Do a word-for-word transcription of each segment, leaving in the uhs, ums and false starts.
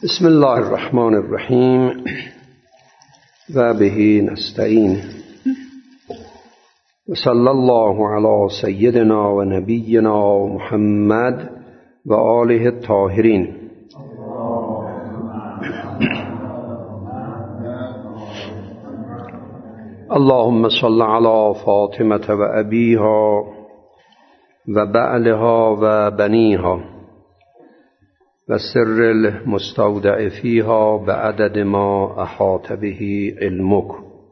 بسم الله الرحمن الرحیم و به نستعین و صلی الله علی سیدنا و نبینا محمد و آله الطاهرین. اللهم صل علی فاطمة و ابیها و بعلها و بنیها و سر المستودع فیها بعدد ما احاط به علمک.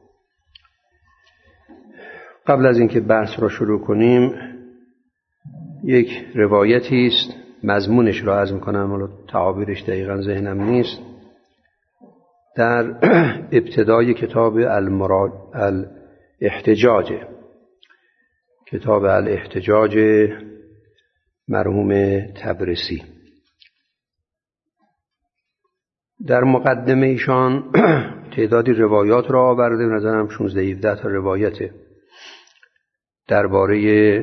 قبل از اینکه بحث را شروع کنیم یک روایتی است، مضمونش را عرض می‌کنم، ولی تعابیرش دقیقاً ذهنم نیست. در ابتدای کتاب المراد الاحتجاج، کتاب الاحتجاج مرحوم طبرسی، در مقدمه ایشان تعدادی روایات را آورده، به نظرم شانزده هفده تا روایته درباره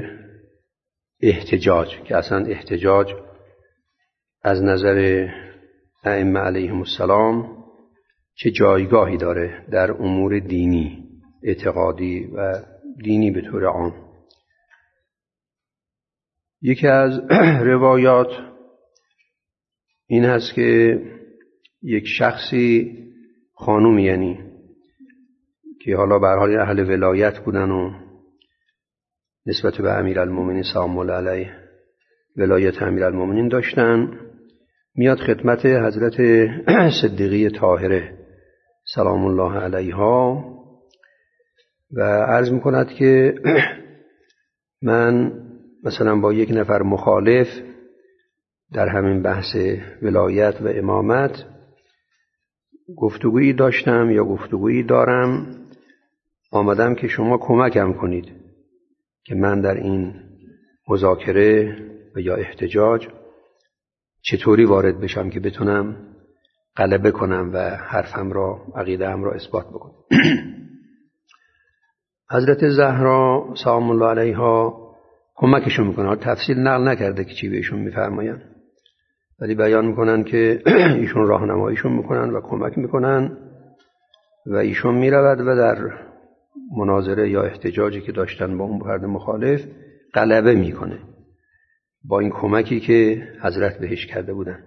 احتجاج، که اصلا احتجاج از نظر ائمه علیهم السلام چه جایگاهی داره در امور دینی، اعتقادی و دینی به طور عام. یکی از روایات این هست که یک شخصی، خانومی یعنی، که حالا به هر حال اهل ولایت بودن و نسبت به امیرالمومنین سلام الله علیه ولایت امیرالمومنین داشتن، میاد خدمت حضرت صدیقه طاهره سلام الله علیها و عرض میکند که من مثلا با یک نفر مخالف در همین بحث ولایت و امامت گفتگویی داشتم یا گفتگویی دارم، آمدم که شما کمکم کنید که من در این مذاکره و یا احتجاج چطوری وارد بشم که بتونم غلبه کنم و حرفم را، عقیده‌ام را اثبات بکنم. حضرت زهرا سلام الله علیها کمکشون میکنه. تفصیل نقل نکرده که چی بهشون میفرماین، ولی بیان میکنن که ایشون راهنماییشون میکنن و کمک میکنن و ایشون میرود و در مناظره یا احتجاجی که داشتن با اون فرد مخالف غلبه میکنه با این کمکی که حضرت بهش کرده بودن.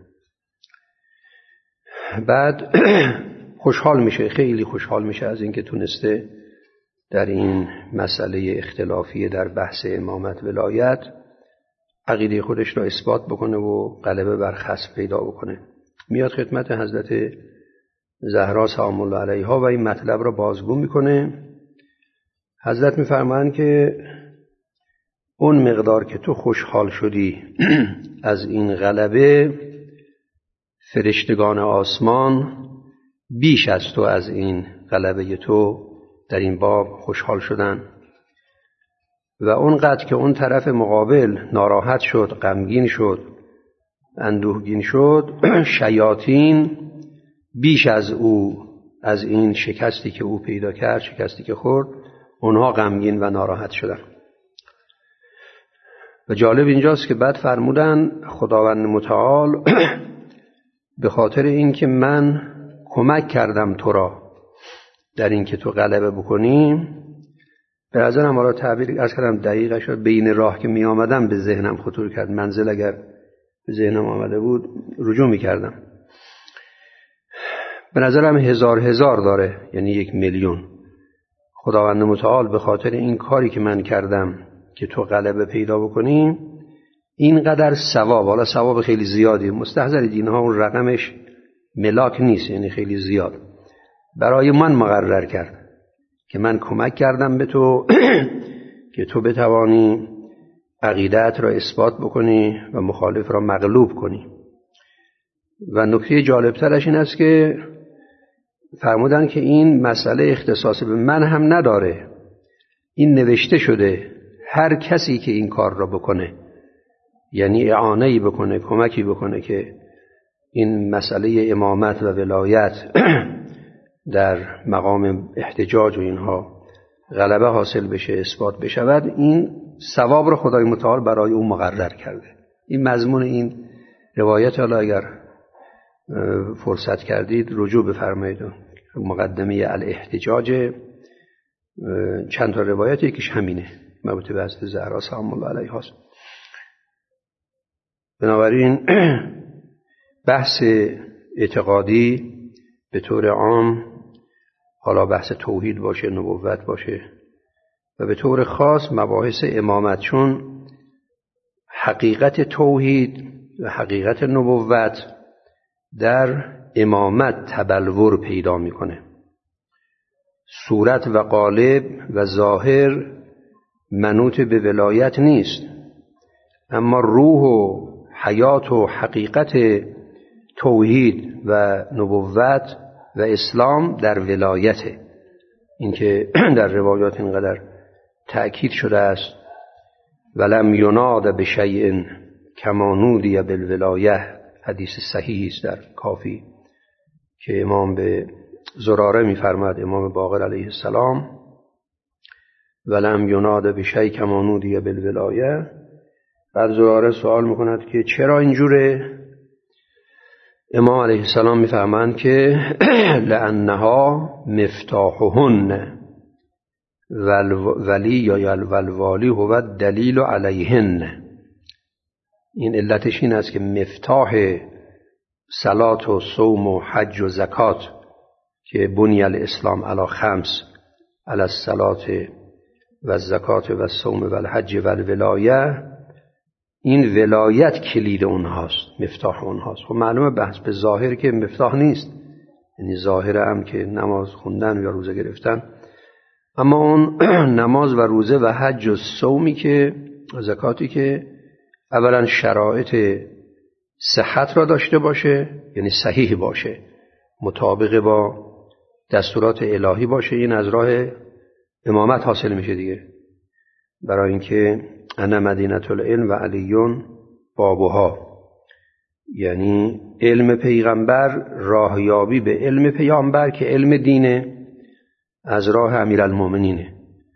بعد خوشحال میشه، خیلی خوشحال میشه از اینکه تونسته در این مسئله اختلافی در بحث امامت ولایت عقیده خودش را اثبات بکنه و غلبه بر خصم پیدا بکنه. میاد خدمت حضرت زهرا سلام الله علیها و این مطلب را بازگو میکنه. حضرت میفرمایند که اون مقدار که تو خوشحال شدی از این غلبه، فرشتگان آسمان بیش از تو از این غلبه تو در این باب خوشحال شدن و اونقدر که اون طرف مقابل ناراحت شد، غمگین شد، اندوهگین شد، شیاطین بیش از او، از این شکستی که او پیدا کرد، شکستی که خورد، اونها غمگین و ناراحت شدن. و جالب اینجاست که بعد فرمودن خداوند متعال به خاطر این که من کمک کردم تو را در این که تو غلبه بکنی، به نظرم حالا تعبیر از کردم دقیقه شد، بین راه که می آمدم به ذهنم خطور کرد، منزل اگر به ذهنم آمده بود رجوع می کردم. به نظرم هزار هزار داره، یعنی یک میلیون. خداوند متعال به خاطر این کاری که من کردم که تو غلبه پیدا بکنی، اینقدر ثواب، حالا ثواب خیلی زیادی، مستحضر دینها اون رقمش ملاک نیست، یعنی خیلی زیاد، برای من مقرر کرد که من کمک کردم به تو که تو بتوانی عقیدت را اثبات بکنی و مخالف را مغلوب کنی. و نکته جالبترش این است که فرمودن که این مسئله اختصاص به من هم نداره، این نوشته شده هر کسی که این کار را بکنه، یعنی اعانه‌ای بکنه، کمکی بکنه که این مسئله امامت و ولایت در مقام احتجاج و اینها غلبه حاصل بشه، اثبات بشود، این ثواب رو خدای متعال برای اون مقرر کرده. این مضمون این روایت، حالا اگر فرصت کردید رجوع بفرمایید. مقدمه الاحتجاج چند تا روایت، یکیش همینه مربوط به حضرت زهرا سلام الله علیها است. بنابراین بحث اعتقادی به طور عام، حالا بحث توحید باشه، نبوت باشه، و به طور خاص مباحث امامت، چون حقیقت توحید و حقیقت نبوت در امامت تبلور پیدا میکنه. صورت و قالب و ظاهر منوط به ولایت نیست، اما روح و حیات و حقیقت توحید و نبوت و اسلام در ولایته. این که در روایات اینقدر تأکید شده است ولم یناد بشیء کما نودی بالولایه، حدیث صحیحی است در کافی که امام به زراره می‌فرماد، امام باقر علیه السلام، ولم یناد بشیء کما نودی بالولایه. بعد زراره سوال می‌کند که چرا اینجوره؟ امام علیه السلام می‌فرمایند که لأنها مفتاحهن ولی یا الوالی هو دلیل علیهن. این علتش این است که مفتاح صلات و صوم و حج و زکات که بنی الاسلام علی خمس، علی الصلات و الزکات و الصوم و الحج و الولایه، این ولایت کلید اونهاست، مفتاح اونهاست. خب معلومه بحث به ظاهر که مفتاح نیست، یعنی ظاهر هم که نماز خوندن یا روزه گرفتن، اما اون نماز و روزه و حج و صومی که زکاتی که اولا شرایط صحت را داشته باشه، یعنی صحیح باشه، مطابق با دستورات الهی باشه، این از راه امامت حاصل میشه دیگه. برای اینکه انا مدینة العلم و علیون بابها، یعنی علم پیغمبر راهیابی به علم پیامبر که علم دینه از راه امیرالمومنینه.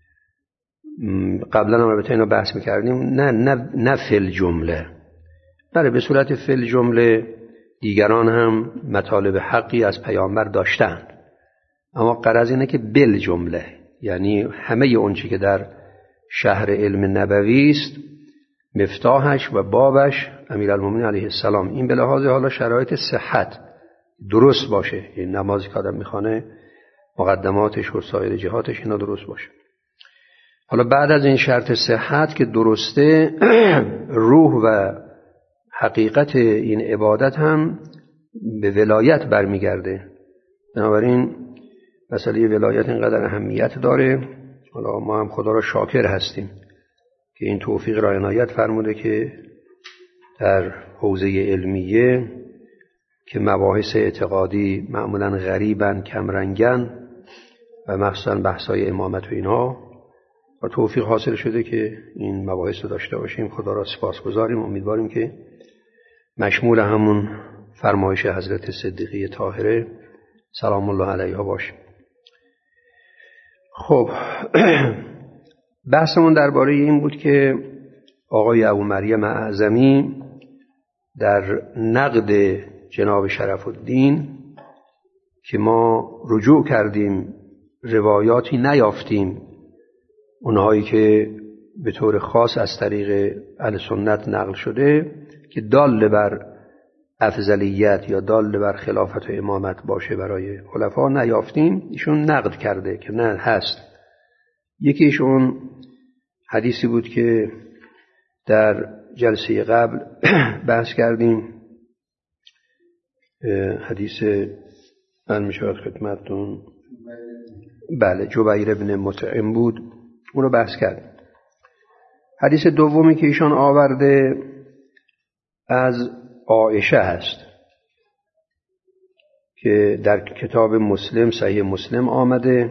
قبلا هم البته اینو بحث میکردیم، نه نه نه فل جمله، بله به صورت فل جمله دیگران هم مطالب حقی از پیامبر داشتن، اما غرض اینه که بل جمله، یعنی همه اون چی که در شهر علم نبوی است مفتاحش و بابش امیرالمومنین علیه السلام. این به لحاظ حالا شرایط صحت درست باشه، این نمازی که آدم میخوانه مقدماتش و سایر جهاتش اینا درست باشه. حالا بعد از این شرط صحت که درسته، روح و حقیقت این عبادت هم به ولایت برمیگرده. بنابراین مسئله ولایت اینقدر اهمیت داره. حالا ما هم خدا را شاکر هستیم که این توفیق را عنایت فرموده که در حوزه علمیه که مباحث اعتقادی معمولا غریبن، کمرنگن و مخصوصا بحثای امامت و اینها، و توفیق حاصل شده که این مباحث رو داشته باشیم. خدا را سپاسگزاریم، امیدواریم که مشمول همون فرمایش حضرت صدیقه طاهره سلام الله علیها باشیم. خب بحثمون درباره این بود که آقای ابو مریم اعظمی در نقد جناب شرف الدین که ما رجوع کردیم، روایاتی نیافتیم، اونهایی که به طور خاص از طریق اهل سنت نقل شده که دال بر افضلیت یا دال بر خلافت و امامت باشه برای خلفا نیافتیم. ایشون نقد کرده که نه هست. یکیش اون حدیثی بود که در جلسه قبل بحث کردیم، حدیث من میشود خدمتتون، بله جبیر ابن مطعم بود، اونو بحث کردیم. حدیث دومی که ایشان آورده از عایشه هست که در کتاب مسلم، صحیح مسلم آمده.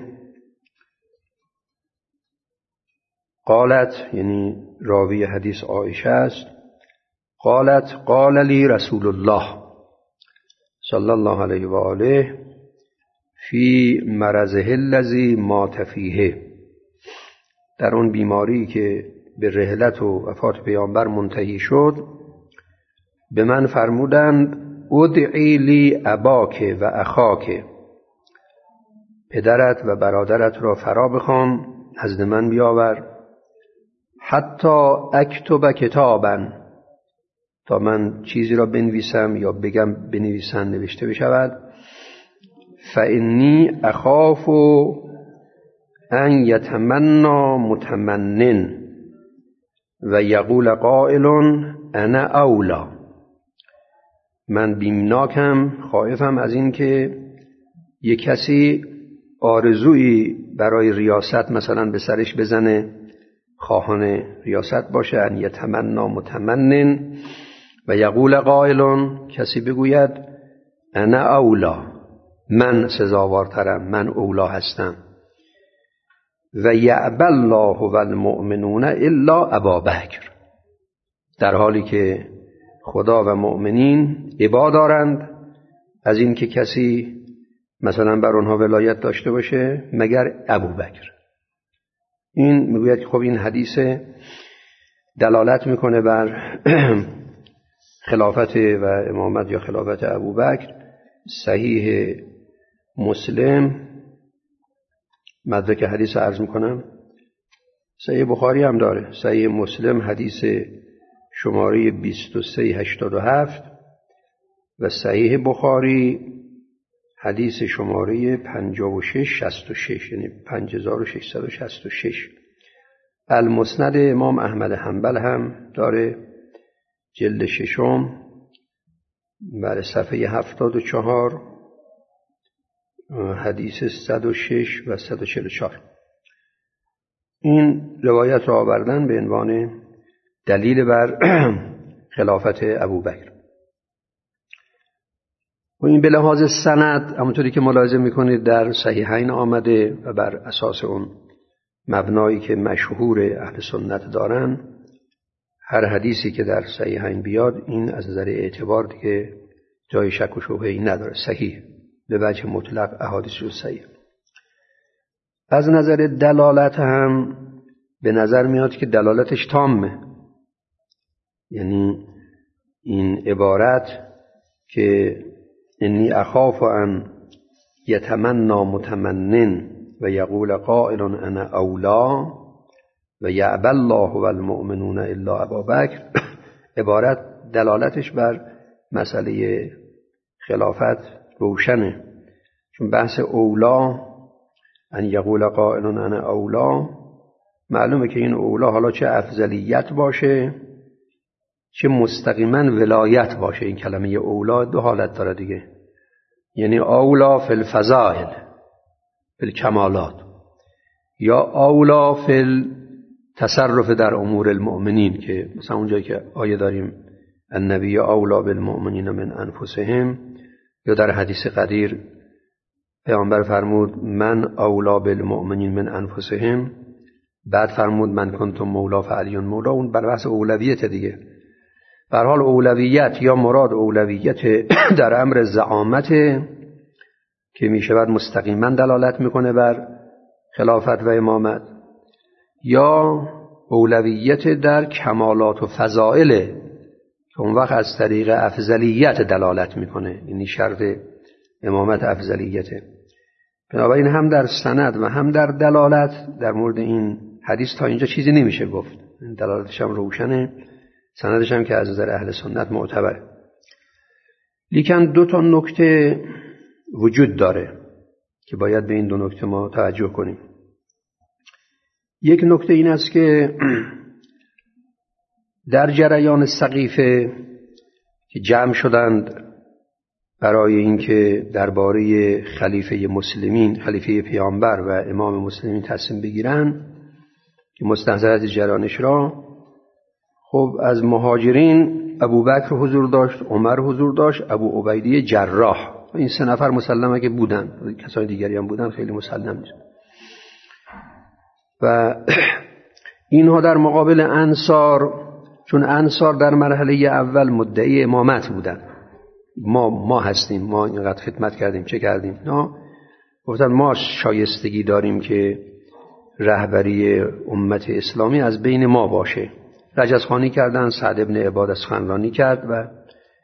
قالت، یعنی راوی حدیث عایشه است، قالت قال لی رسول الله صلی الله علیه و آله فی مرضه الذی مات فیه، در اون بیماری که به رحلت و وفات پیامبر منتهی شد، به من فرمودند ادعی لی اباک و اخاک، پدرت و برادرت را فرا بخوان نزد من بیاور، حتی اکتب کتابا، تا من چیزی را بنویسم یا بگم بنویسن نوشته بشود، فانی اخاف ان یتمنی متمنن و یقول قائل انا اولا، من بیمناکم، خائفم از این که یک کسی آرزویی برای ریاست مثلا به سرش بزنه، خواهان ریاست باشه، ان یتمنی متمنن و یقول قائل، کسی بگوید انا اولا، من سزاوارترم، من اولا هستم، و یأبی الله و المؤمنون الا ابا بکر، در حالی که خدا و مؤمنین ابا دارند از این که کسی مثلا بر آنها ولایت داشته باشه مگر ابوبکر. این میگوید که خب این حدیث دلالت میکنه بر خلافت و امامت یا خلافت ابوبکر. صحیح مسلم مدرک حدیث عرض میکنم، صحیح بخاری هم داره، صحیح مسلم حدیث شماره بیست و سه هشتاد و هفت و صحیح بخاری حدیث شماره پنجاه و شش شصت و شش، یعنی پنج هزار و ششصد و شصت و شش. المسند امام احمد حنبل هم داره، جلد ششم، بر صفحه هفتاد و چهار، حدیث صد و شش و صد و چهل و چهار. این روایت را آوردن به عنوان دلیل بر خلافت ابوبکر. و این به لحاظ سند همونطوری که ملاحظه میکنید در صحیحین آمده و بر اساس اون مبنایی که مشهور اهل سنت دارن، هر حدیثی که در صحیحین بیاد این از نظر اعتبار دیگه جای شک و شبهه‌ای نداره، صحیح به وجه مطلق احادیث رو صحیح. از نظر دلالت هم به نظر میاد که دلالتش تامه، یعنی این عبارت که انی اخاف ان یتمنی متمنن و یقول قائل انا اولا و یأبی الله و المؤمنون الا ابا بکر، عبارت دلالتش بر مسئله خلافت روشنه، چون بحث اولا ان یقول قائل انا اولا، معلومه که این اولا حالا چه افضلیت باشه چه مستقیما ولایت باشه. این کلمه اولا دو حالت داره دیگه، یعنی اولا فی الفضائل فی الکمالات، یا اولا فی التصرف در امور المؤمنین، که مثلا اونجایی که آیه داریم النبی اولا بالمؤمنین من انفسهم، یا در حدیث قدیر پیامبر فرمود من اولا بالمؤمنین من انفسهم، بعد فرمود من کنتم مولا فعلی مولا، اون بر بحث اولویت دیگه. به هر حال اولویت یا مراد اولویت در امر زعامت که می شود مستقیما دلالت میکنه بر خلافت و امامت، یا اولویت در کمالات و فضائل که اون وقت از طریق افضلیت دلالت میکنه، یعنی شرط امامت افضلیته. بنابراین هم در سند و هم در دلالت در مورد این حدیث تا اینجا چیزی نمیشه گفت، دلالتش هم روشنه، سندش هم که از نظر اهل سنت معتبره. لیکن دو تا نکته وجود داره که باید به این دو نکته ما توجه کنیم. یک نکته این است که در جریان سقیفه که جمع شدند برای اینکه درباره خلیفه مسلمین، خلیفه پیامبر و امام مسلمین تصمیم بگیرن که مستحضر از جریانش را، خب از مهاجرین ابوبکر حضور داشت، عمر حضور داشت، ابو عبیده جراح، این سه نفر مسلمه که بودن، کسای دیگری هم بودن خیلی مسلم نیست. و اینها در مقابل انصار، چون انصار در مرحله اول مدعی امامت بودن، ما ما هستیم، ما اینقدر خدمت کردیم، چه کردیم، نه، گفتن ما شایستگی داریم که رهبری امت اسلامی از بین ما باشه. رجزخوانی کردن، سعد ابن عباد از خانرانی کرد و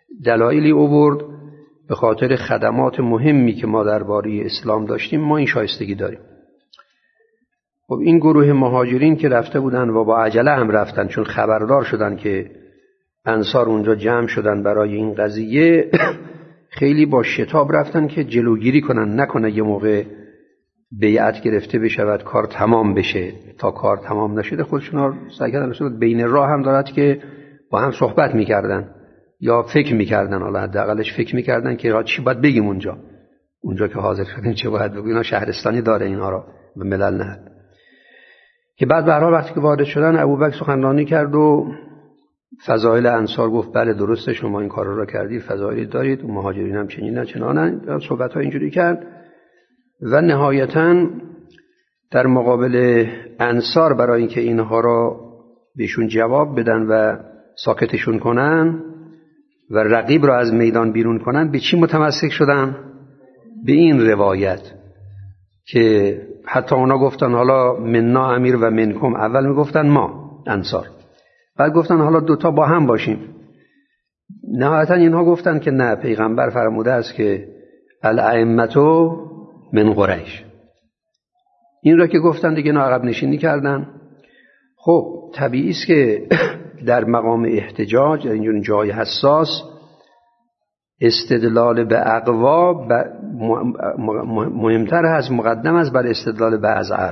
دلایلی آورد به خاطر خدمات مهمی که ما درباره اسلام داشتیم ما این شایستگی داریم. خب این گروه مهاجرین که رفته بودن و با عجله هم رفتن، چون خبردار شدن که انصار اونجا جمع شدن برای این قضیه، خیلی با شتاب رفتن که جلوگیری کنن نکنه یه موقع بیعت گرفته بشود کار تمام بشه. تا کار تمام نشده خودشون ها سعی کردن بین راه هم دارد که با هم صحبت میکردن یا فکر میکردن، حالا حداقلش فکر میکردن که چی باید بگیم اونجا اونجا که حاضر شدیم چه باید بگیم. اینا شهرستانی داره اینها را به ملل نه. که بعد به هر حال وقتی که وارد شدن ابوبکر سخنرانی کرد و فضایل انصار گفت بله درسته شما این کارا را کردید، فضایلی دارید، مهاجرین هم چنین چنانن، صحبت‌ها اینجوری کرد. و نهایتاً در مقابل انصار برای اینکه اینها را بهشون جواب بدن و ساکتشون کنن و رقیب را از میدان بیرون کنن، به چی متمسک شدن؟ به این روایت که حتی اونا گفتن حالا مننا امیر و منکم، اول میگفتن ما انصار، بعد گفتن حالا دوتا با هم باشیم. نهایتا اینها گفتن که نه، پیغمبر فرموده است که الائمة من قریش. این را که گفتن دیگه اینا عقب نشینی کردن. خب طبیعی است که در مقام احتجاج در اینجور جای حساس استدلال به اقوا مهمتر هست، مقدم است بر استدلال به اضعاف.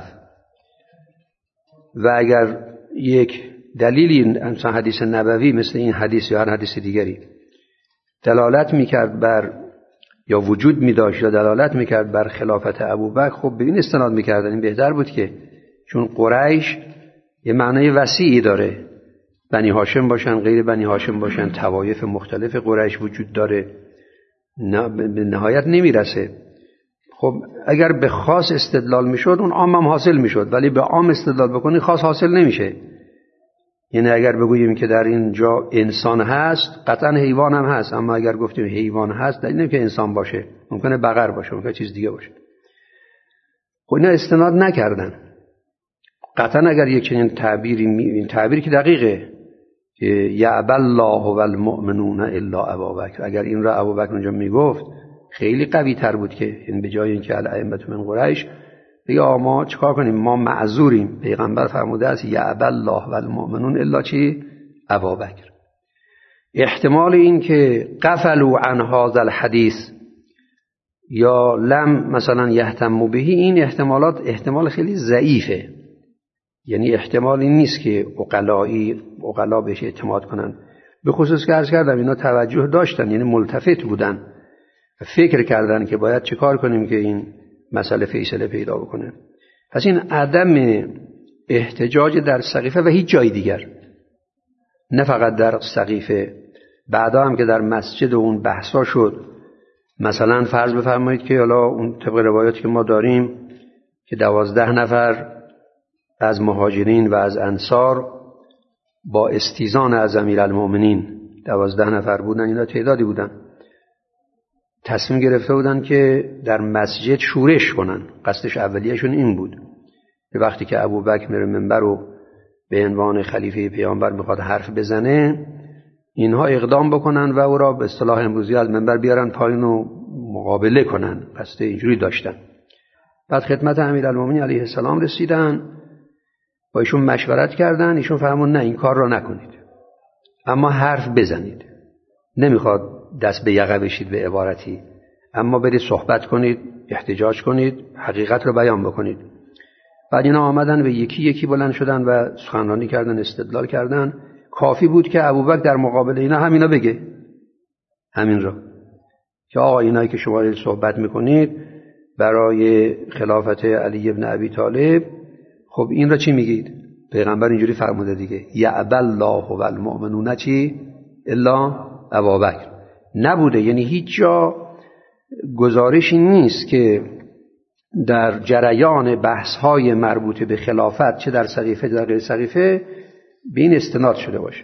و اگر یک دلیلی مثلا حدیث نبوی مثل این حدیث یا هر حدیث دیگری دلالت میکرد بر یا وجود میداشت یا دلالت میکرد بر خلافت ابوبکر، خب به این استناد میکردن. این بهتر بود که چون قریش یه معنای وسیعی داره، بنی هاشم باشن غیر بنی هاشم باشن، طوایف مختلف قریش وجود داره، نه به نهایت نمیرسه. خب اگر به خاص استدلال میشد اون عام هم حاصل میشد، ولی به عام استدلال بکنی خاص حاصل نمیشه. یعنی اگر بگوییم که در این جا انسان هست، قطعا حیوان هم هست، اما اگر گفتیم حیوان هست دلیل نمیشه که انسان باشه، ممکنه بقر باشه، ممکنه چیز دیگه باشه. خب اینا استناد نکردن. قطعا اگر یک چنین تعبیری می... این تعبیری که دقیقه که یعبى الله والمؤمنون الا ابابکر، اگر این را ابوبکر اونجا میگفت خیلی قوی تر بود که این به جای اینکه الائمة من قریش بگه ما چیکار کنیم، ما معذوریم. پیغمبر فرموده است یعبى الله والمؤمنون الا چی؟ ابابکر. احتمال این که غفلوا عن هذا الحدیث یا لم مثلا یهتموا به، این احتمالات احتمال خیلی ضعیفه. یعنی احتمال این نیست که عقلایی عقلا بهش اعتماد کنن. به خصوص که عرض کردم اینا توجه داشتن، یعنی ملتفت بودن، فکر کردن که باید چه کار کنیم که این مسئله فیصله پیدا بکنه. پس این عدم احتجاج در سقیفه و هیچ جای دیگر، نه فقط در سقیفه، بعدا هم که در مسجد اون بحثا شد، مثلا فرض بفرمایید که حالا اون طبق روایاتی که ما داریم که دوازده نفر از مهاجرین و از انصار با استیزان از امیرالمؤمنین، دوازده نفر بودن، اینا تعدادی بودن، تصمیم گرفته بودن که در مسجد شورش کنن. قصدش اولیه‌شون این بود که وقتی که ابوبکر میره منبر و به عنوان خلیفه پیامبر میخواد حرف بزنه، اینها اقدام بکنن و او را به اصطلاح امروزی از منبر بیارن پایین و مقابله کنن. قصد اینجوری داشتن. بعد خدمت امیرالمؤمنین علیه السلام رسیدن، با ایشون مشورت کردن. ایشون فرمود نه این کار را نکنید، اما حرف بزنید. نمیخواد دست به یقه بشید به عبارتی، اما برید صحبت کنید، احتجاج کنید، حقیقت رو بیان بکنید. بعد اینا آمدن و یکی یکی بلند شدن و سخنرانی کردن، استدلال کردن. کافی بود که ابوبکر در مقابل اینا همینا بگه، همین را که آقا اینایی که شما صحبت میکنید برای خلافت علی ابن ابی طالب، خب این را چی میگید؟ پیغمبر اینجوری فرموده دیگه، یعبى الله والمؤمنون چی؟ الا ابابکر. نبوده، یعنی هیچ جا گزارشی نیست که در جریان بحث‌های مربوط به خلافت چه در سقیفه در غیر سقیفه به این استناد شده باشه.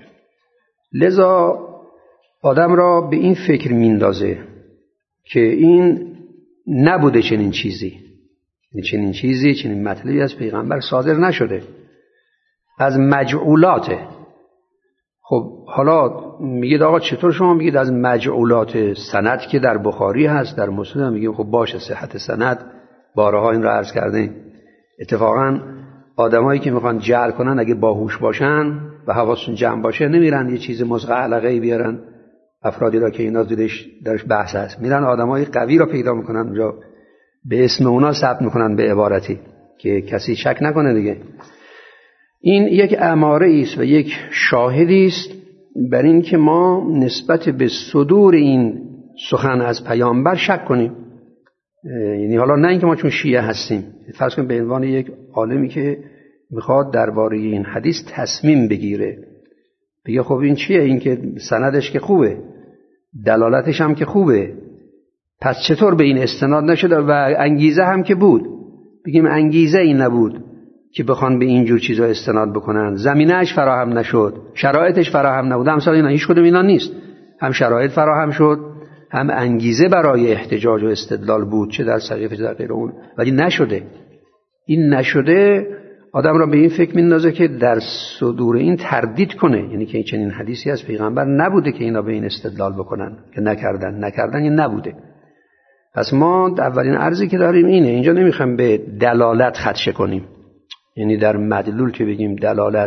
لذا آدم را به این فکر میندازه که این نبوده چنین چیزی، چنین چیزی چنین مطلبی از پیغمبر صادر نشده، از مجعولاته. خب حالا میگید آقا چطور شما میگید از مجعولات سند که در بخاری هست در مسلم؟ میگیم خب باشه، صحت سند بارها این رو عرض کردیم. اتفاقا آدمایی که میخوان جعل کنن اگه باهوش باشن و حواسشون جمع باشه نمیرن یه چیز مزغلقه‌ای بیارن افرادی را که اینا دیدش درش بحث هست، میرن آدمای قوی را پیدا میکنن اونجا به اسم اونا ثبت میکنن به عبارتی که کسی شک نکنه دیگه. این یک اماره است و یک شاهدی است بر این که ما نسبت به صدور این سخن از پیامبر شک کنیم. یعنی حالا نه اینکه ما چون شیعه هستیم، فرض کنیم به عنوان یک عالمی که میخواد درباره این حدیث تصمیم بگیره، بگه خب این چیه؟ این که سندش که خوبه، دلالتش هم که خوبه، پس چطور به این استناد نشده و انگیزه هم که بود؟ بگیم انگیزه این نبود که بخوان به اینجور چیزا استناد بکنن، زمینه‌اش فراهم نشد، شرایطش فراهم نبود. مثلا اینا هیچ کدوم اینا نیست، هم شرایط فراهم شد هم انگیزه برای احتجاج و استدلال بود، چه در صحیفه چه در غیر اون، ولی نشده. این نشده آدم را به این فکر میندازه که در صدور این تردید کنه، یعنی که چنین حدیثی از پیغمبر نبوده که اینا به این استدلال بکنن، که نکردن نکردن این نبوده. پس ما اولین عرضی که داریم اینه، اینجا نمیخوایم به دلالت خدشه کنیم، یعنی در مدلول که بگیم دلالت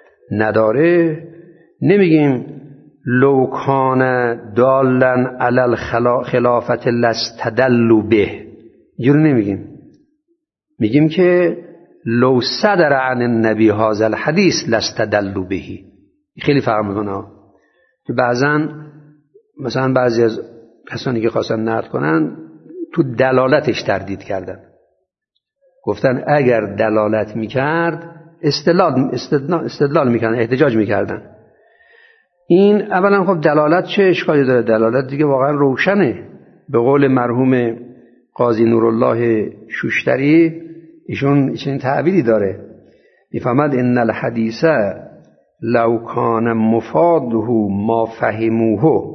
نداره نمیگیم لو کان دالن علی الخلافت لستدلوا به، اینجوری نمیگیم. میگیم که لو صدر عن النبی هذا الحدیث لستدلوا به. خیلی فرق میکنه که بعضا مثلا بعضی از کسانی که خواستن نقد کنن تو دلالتش تردید کردن، گفتن اگر دلالت میکرد استدلال استدلال, استدلال میکردن، احتجاج میکردن. این اولا خب دلالت چه اشکالی داره؟ دلالت دیگه واقعا روشنه. به قول مرحوم قاضی نورالله شوشتری، ایشون چنین تعبیری داره، میفهمد ان الحدیث لو کان مفاده ما فهموه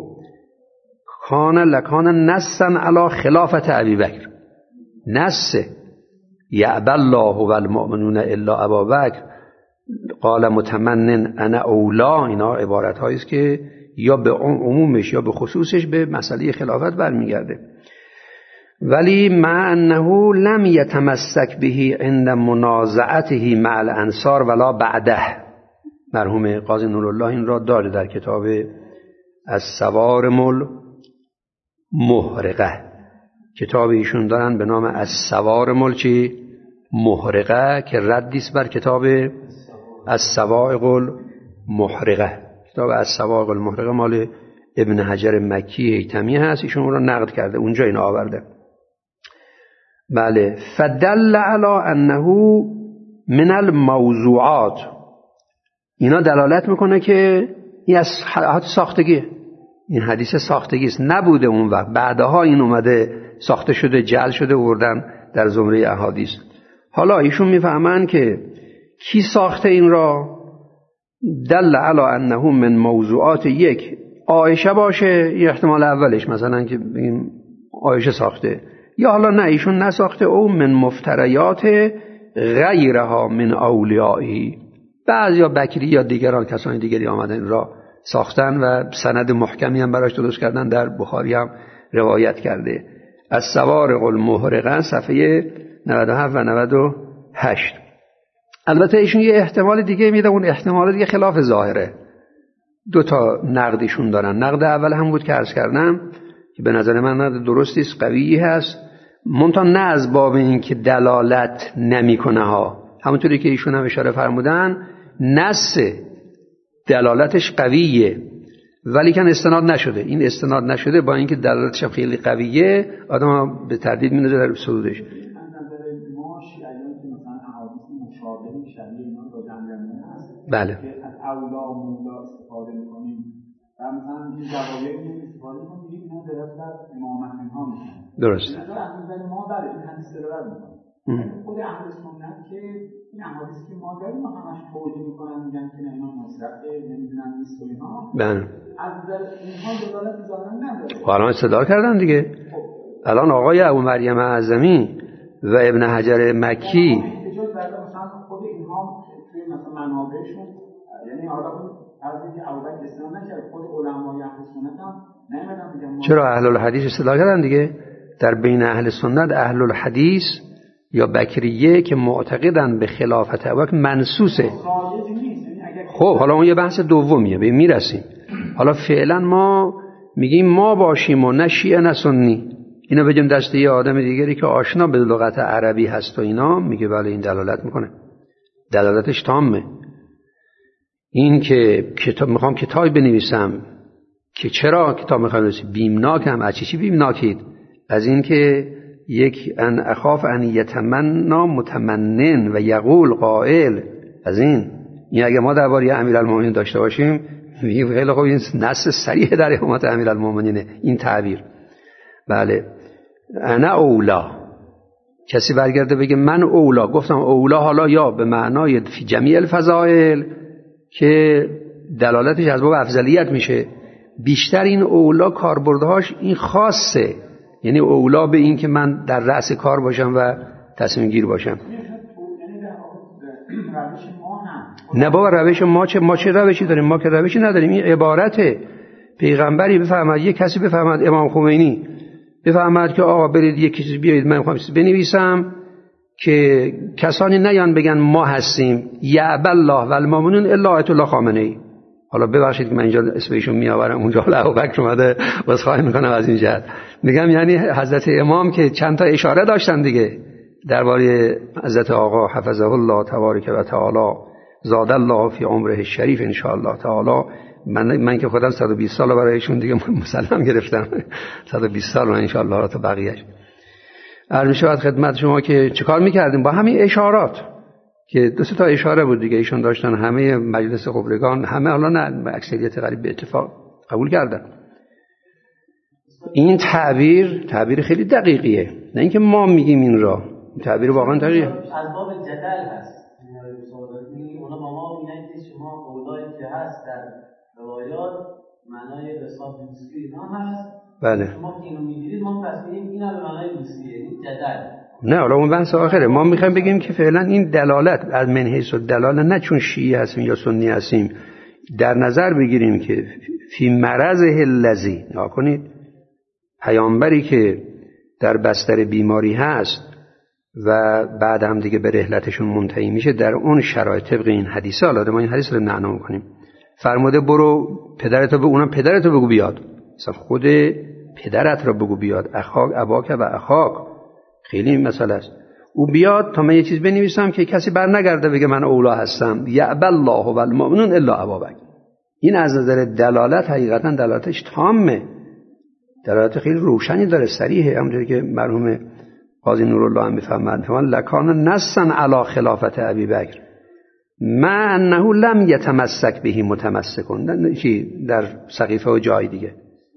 کان لکان نصا علی خلافت ابی بکر. نص یعبى الله والمؤمنون الا ابا بکر قال متمنن انا اولا، اینا عبارت هایی است که یا به عمومش یا به خصوصش به مسئله خلافت برمیگرده. ولی مع انه لم یتمسک به عند منازعته مع الانصار ولا بعده. مرحوم قاضی نورالله این را داره در کتاب الصوارم المحرقه، کتاب ایشون دارن به نام الصوارم الچی محرقه که ردی است بر کتاب الصواعق المحرقه. کتاب الصواعق المحرقه مال ابن حجر مکی هیتمی هست، ایشون اون را نقد کرده، اونجا اینو آورده. بله. فدل علی انه من الموضوعات، اینا دلالت میکنه که این از حالت ساختگیه، این حدیث ساختگی است، نبوده اون وقت، بعدها این اومده ساخته شده، جعل شده، وردن در زمره احادیث. حالا ایشون میفهمن که کی ساخته این را؟ دل علی انه من موضوعات، یک عایشه باشه، یه احتمال اولش مثلا که بگیم عایشه ساخته، یا حالا نه ایشون نساخته، او من مفتریات غیرها من اولیایی، بعضی یا بکری یا دیگران کسانی دیگری آمدن را ساختن و سند محکمی هم براش درست کردن، در بخاری هم روایت کرده. از الصوارق المحرقه صفحه نود و هفت و نود و هشت. البته ایشون یه احتمال دیگه میده، اون احتمال دیگه خلاف ظاهره. دو تا نقدشون دارن. نقد اول هم بود که عرض کردم که به نظر من نقد درستی است، قوی هست، منتها نه از باب این که دلالت نمیکنه ها، همونطوری که ایشون هم اشاره فرمودن نص دلالتش قویه ولی کن استناد نشده. این استناد نشده با اینکه دلالتش خیلی قویه، آدم به تردید میندازه در صدورش. بله. که از اولا مولا استفاده میکنیم و مثلا این زوایای استفاده میکنیم، یک نوع درست در امامت اینها میکنیم. درست. مثلا از نظر ما برای این حدیث دلالت میکنیم. خود اهل سنت که این احادیث که ما داریم همش توجیه میکنن، میگن که نه اینا مصرفه، نمیدونن نیست و اینها. بله. از نظر اینها دلالت ظاهرا نداره. خب الان استدلال کردن دیگه. الان آقای ابو مریم اعظمی و ابن حجر مکی احتجاج برای مثلا خود اینها توی مثلا منابعشون، یعنی حالا از اینکه ابوبکر استناد نکرد، خود علمای اهل سنت هم نمیدونم میگن چرا اهل الحدیث اصطلاح کردن دیگه؟ در بین اهل سنت اهل الحدیث یا بکریه که معتقدن به خلافت ابوبکر منسوسه. خب حالا اون یه بحث دومیه، به میرسیم. حالا فعلا ما میگیم ما باشیم و نه شیعه نه سنی، اینو بگیم دست یه آدم دیگری که آشنا به لغت عربی هست و اینا، میگه بله این دلالت میکنه، دلالتش تامه. این که کتاب میخوام کتابی بنویسم که چرا کتاب میخوام بنویسم بیمناکم، از چی بیمناکید؟ از این که یک ان اخاف ان یتمنا متمنن و یقول قائل، از این این اگه ما درباره امیرالمومنین داشته باشیم میگیم خیلی خوب این نص صریح در امامت امیرالمومنینه این تعبیر. بله انا اولا، کسی برگرده بگه من اولا، گفتم اولا حالا یا به معنای فی جمیع الفضائل که دلالتش از باب افضلیت میشه، بیشتر این اولا کاربردهاش این خاصه، یعنی اولا به این که من در رأس کار باشم و تصمیم گیر باشم. نه بابا روش ما چه ما چه روشی داریم؟ ما که روشی نداریم. این عبارته پیغمبری بفهمد، یک کسی بفهمد، امام خمینی بفهمد که آقا برید یک چیزی بیارید من میخوام بنویسم که کسانی نیان بگن ما هستیم یعب الله و المؤمنون الا آیت الله خامنه‌ای. حالا ببخشید که من اینجا اسمشون میآورم، اونجا ابوبکر اومده واسخواهی میکنم از این جهت، میگم یعنی حضرت امام که چند تا اشاره داشتن دیگه درباره حضرت آقا حفظه الله تبارک و تعالی زاد الله فی عمره الشریف ان شاء الله تعالی. من من که خودم صد و بیست سال برایشون دیگه مسلم گرفتم، صد و بیست سال ان شاء الله تا بقیه‌اش. عرض می‌شود خدمت شما که چیکار می‌کردیم با همین اشارات که دو سه تا اشاره بود دیگه ایشون داشتن، همه مجلس خبرگان همه حالا نه اکثریت قریب به اتفاق قبول کردن. این تعبیر تعبیر خیلی دقیقیه، نه اینکه ما میگیم این را، تعبیر واقعا دقیقه. از باب جدل هست. اونا ما میگن که شما قولایی که هست در روایات معنای حساب دوستی اینا هست. بله. شما که اینو میگیرید ما پس میگیم اینا به معنای دوستیه، این جدل. نه حالا اون بحث آخره. ما میخوایم بگیم که فعلا این دلالت از من حیث الدلاله، نه چون شیعه هستیم یا سنی هستیم، در نظر بگیریم که فی مرض الذی، نگاه کنید پیامبری که در بستر بیماری هست و بعد هم دیگه به رحلتشون منتهی میشه، در اون شرایط طبق این حدیث، حالا ما این حدیث رو نعنا میکنیم، فرموده برو پدرتو به اونم پدرتو بگو بیاد، مثلا خود پدرت رو بگو بیاد، اخاک اباک و اخاک، خیلی این مسئله است، او بیاد تا من یه چیز بنویسم که کسی بر نگرده بگه من اولا هستم، یعب الله و المؤمنون الا ابابک. این از نظر دلالت حقیقتا دلالتش تامه، دلالت خیلی روشنی داره، صریحه، همونجوری که مرحوم قاضی نورالله هم میفهمند فهمان لکان نسن علی خلافت ابی بکر ما انه لم یتمسک بهی متمسکون، چی در سقیفه و جای دیگه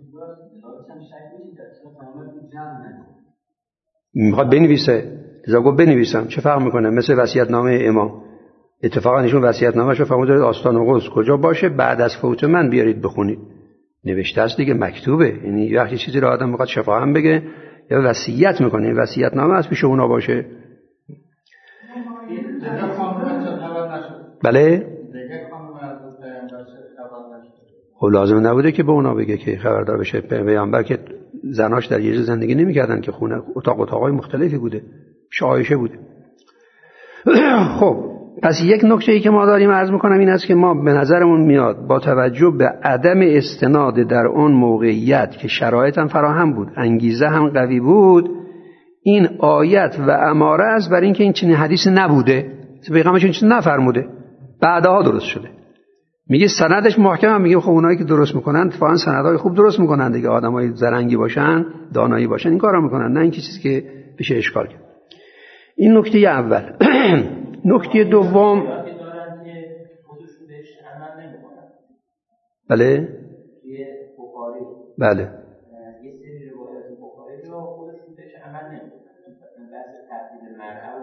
میخواد بنویسه، لذا گفت بنویسم، چه فرق میکنه؟ مثل وصیت‌نامه امام، اتفاقا ایشون وصیت‌نامه‌شو فرمود آستان و قدس کجا باشه بعد از فوت من بیارید بخونید، نوشته است دیگه، مکتوبه، یعنی وقتی چیزی رو آدم میخواد شفاهم بگه یا وصیت میکنه، وصیت‌نامه از پیش اونا باشه. بله خب لازم نبوده که به اونا بگه که خبردار بشه، پیامبر که زناش در یه جا زندگی نمی‌کردن که خونه اتاق اتاقای مختلفی بوده، عایشه بوده. خب پس یک نکته‌ای که ما داریم عرض می‌کنم این است که ما به نظرمون میاد با توجه به عدم استناد در اون موقعیت که شرایط هم فراهم بود، انگیزه هم قوی بود، این آیت و اماره است بر اینکه این چنین حدیث نبوده، پیغمبر چنین چیزی نفرموده، بعدها درست شده. میگه سندش محکمه، میگه خب اونایی که درست میکنن اتفاقا سندهای خوب درست میکنن دیگه، آدمای زرنگی باشن، دانایی باشن، این کارا میکنن، نه این چیزی که بشه اشکال کرد. این نکته اول. نکته دوم بله بله یه سری روایات بخاری رو خودشون بهش عمل نمیکنن، بحث تبدیل مرعه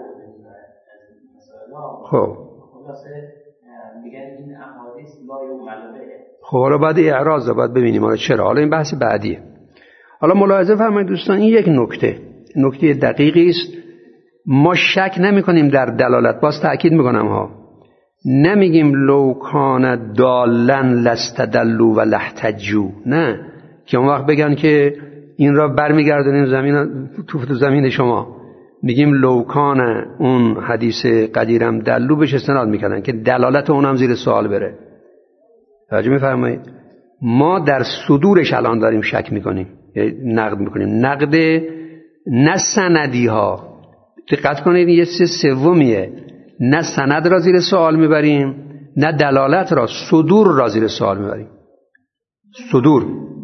و خب خلاصه میگن این احادیث لا یعمل به. خب حالا بعد اعراض باید ببینیم حالا چرا، حالا این بحث بعدیه. حالا ملاحظه فرمایید دوستان، این یک نکته نکته دقیقی است، ما شک نمی کنیم در دلالت، باز تأکید میکنم ها، نمیگیم لو کان دالن لستدلوا و لحتجوا، نه که اون وقت بگن که این را برمیگردونیم زمین تو زمین شما. میگیم لو کان اون حدیث قدیرم دلو بهش استناد میکنن که دلالت اونم زیر سوال بره. توجه میفرمایید؟ ما در صدورش الان داریم شک میکنیم، نقد میکنیم، نقد نه سندی ها. دقت کنید یه چیز سومیه، نه سند را زیر سوال میبریم نه دلالت را، صدور را زیر سوال میبریم. صدور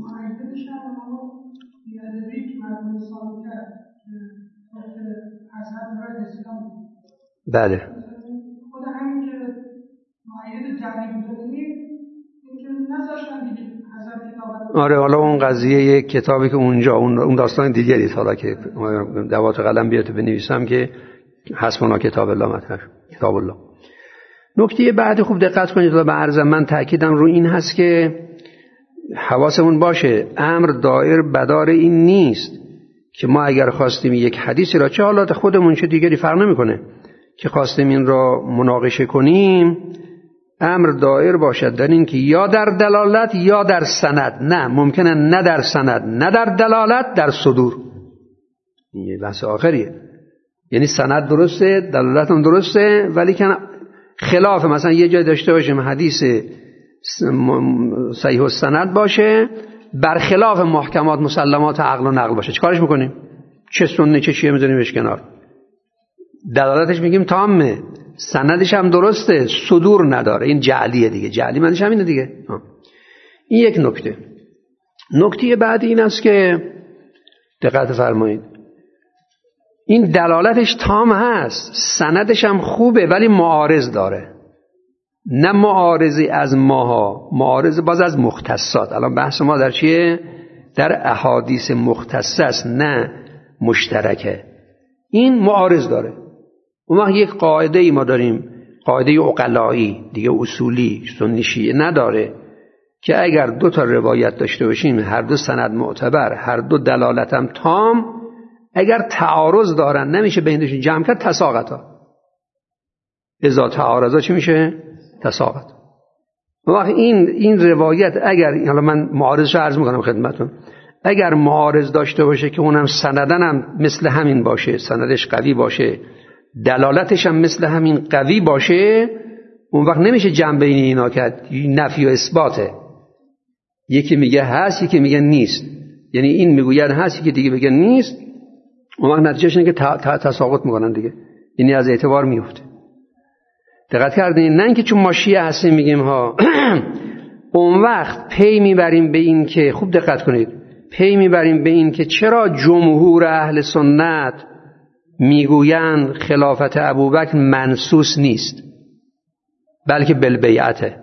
بله خود همین که معاید جعلی بودنید این که نذاشتن دیگه حضرت کتاب. آره حالا اون قضیه یک کتابی که اونجا اون داستان دیگری، حالا که دوات قلم بیاد بنویسم که حسبنا کتاب الله مطرح کتاب الله. نکته بعد خوب دقت کنید و به عرض من تاکیدم رو این هست که حواسمون باشه امر دایر بدار این نیست که ما اگر خواستیم یک حدیثی را، چه حالات خودمون چه دیگری فرق نمیکنه، که خواستیم این را مناقشه کنیم، امر دایر باشد در این که یا در دلالت یا در سند. نه ممکنه نه در سند نه در دلالت، در صدور. این یه بحث آخریه. یعنی سند درسته، دلالت هم درسته، ولی که خلاف مثلا یه جای داشته باشیم حدیث صحیح السند باشه برخلاف محکمات مسلمات عقل و نقل باشه، چیکارش میکنیم؟ چه سنت چه شیعه میذاریمش کنار. دلالتش میگیم تامه، سندش هم درسته، صدور نداره. این جعلیه دیگه. جعلی معنیش همینه دیگه. آه. این یک نکته. نکته بعدی این است که دقت فرمایید، این دلالتش تام هست، سندش هم خوبه، ولی معارض داره. نه معارضی از ماها، معارض باز از مختصات. الان بحث ما در چیه؟ در احادیث مختصه است، نه مشترکه. این معارض داره. اون وقت یک قاعده ای ما داریم، قاعده عقلایی دیگه، اصولی سنی شیعه نداره، که اگر دو تا روایت داشته باشیم هر دو سند معتبر، هر دو دلالت هم تام، اگر تعارض دارن نمیشه بینشون جمع کرد، تساقطا. اذا تعارضا چی میشه؟ تساقط. اون وقت این این روایت اگر، حالا من معارضش عرض میکنم خدمتتون، اگر معارض داشته باشه که اونم سندن هم مثل همین باشه، سندش قوی باشه، دلالتش هم مثل همین قوی باشه، اون وقت نمیشه جمع بین اینا کرد، نفی و اثباته. یکی میگه هست، یکی میگه نیست. یعنی این میگوید هست، یکی دیگه میگه نیست. اون وقت نتیجهش اینه که تساقط میکنن دیگه. یعنی از اعتبار میفته. دقت کردین؟ نه اینکه چون ما شیعه هستیم میگیم ها. اون وقت پی میبریم به این که، خوب دقت کنید، پی میبریم به این که چرا جمهور اهل سنت میگویند خلافت ابوبکر منسوس نیست بلکه بالبیعته.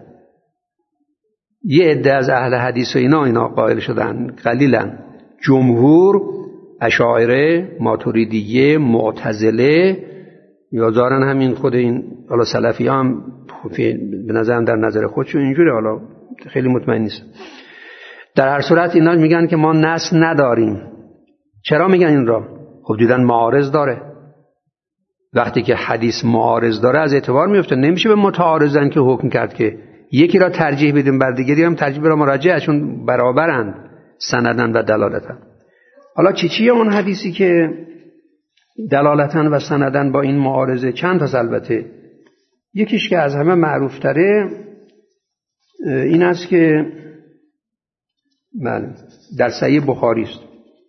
یه عده از اهل حدیث و اینا اینا قائل شدن، قلیلا. جمهور اشاعره، ماتریدیه، معتزله، یا دارن همین خود این حالا سلفی هم به نظرم در نظر خودشون اینجوره، حالا خیلی مطمئن نیست. در هر صورت اینا میگن که ما نص نداریم. چرا میگن این را؟ خب دیدن معارض داره. وقتی که حدیث معارض داره از اعتبار میفته. نمیشه به متعارضن که حکم کرد که یکی را ترجیح بدیم بر دیگری هم ترجیح را مراجعه، چون برابرند سندن و دلالتن. حالا چی چیه اون حدیثی که دلالتن و سندن با این معارضه؟ چند تا البته. یکیش که از همه معروف تره این است که من در صحیح بخاری است.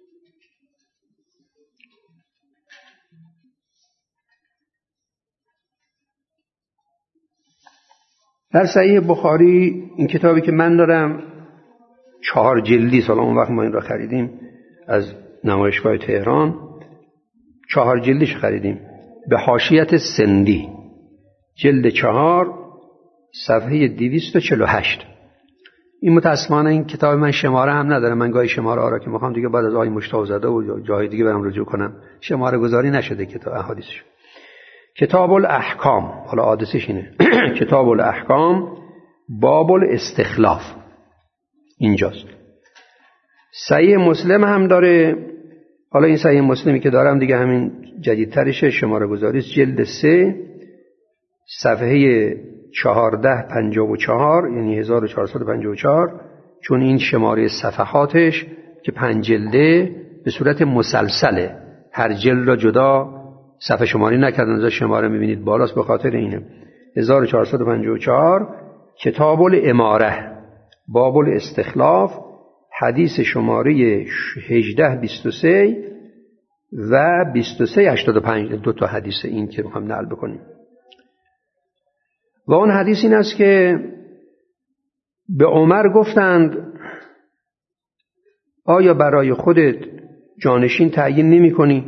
در صحیح بخاری، این کتابی که من دارم چهار جلدی، سالا اون وقت ما این را خریدیم از نمایشگاه تهران، چهار جلدیش خریدیم به حاشیت سندی، جلد چهار صفحه دویست و چهل و هشت. این متاسفانه این کتاب من شماره هم نداره. من گاهی شماره ها را که میخوام دیگه بعد از آقای مشتاق زاده و جای دیگه برام رجوع کنم، شماره گذاری نشده کتاب احادیثش. کتاب الاحکام، حالا حادثش اینه کتاب الاحکام باب الاستخلاف اینجاست. صحیح مسلم هم داره. حالا این صحیح مسلمی که دارم دیگه همین جدیدترشه، شماره گذاریست، جلد سه صفحه چهارده پنجاه و چهار، یعنی هزار و چهارصد و پنجاه و چهار، چون این شماره صفحاتش که پنج جلده به صورت مسلسله، هر جلد را جدا صفحه شماری نکردن، از شماره میبینید بالاست، به خاطر اینه. هزار و چهارصد و پنجاه و چهار، کتاب الاماره، باب الاستخلاف، حدیث شماره هجده بیست و سه و بیست و سه هشتاد و پنج، دو تا حدیث این که میخوام نقل بکنیم. و اون حدیث این است که به عمر گفتند آیا برای خودت جانشین تعیین نمی کنی؟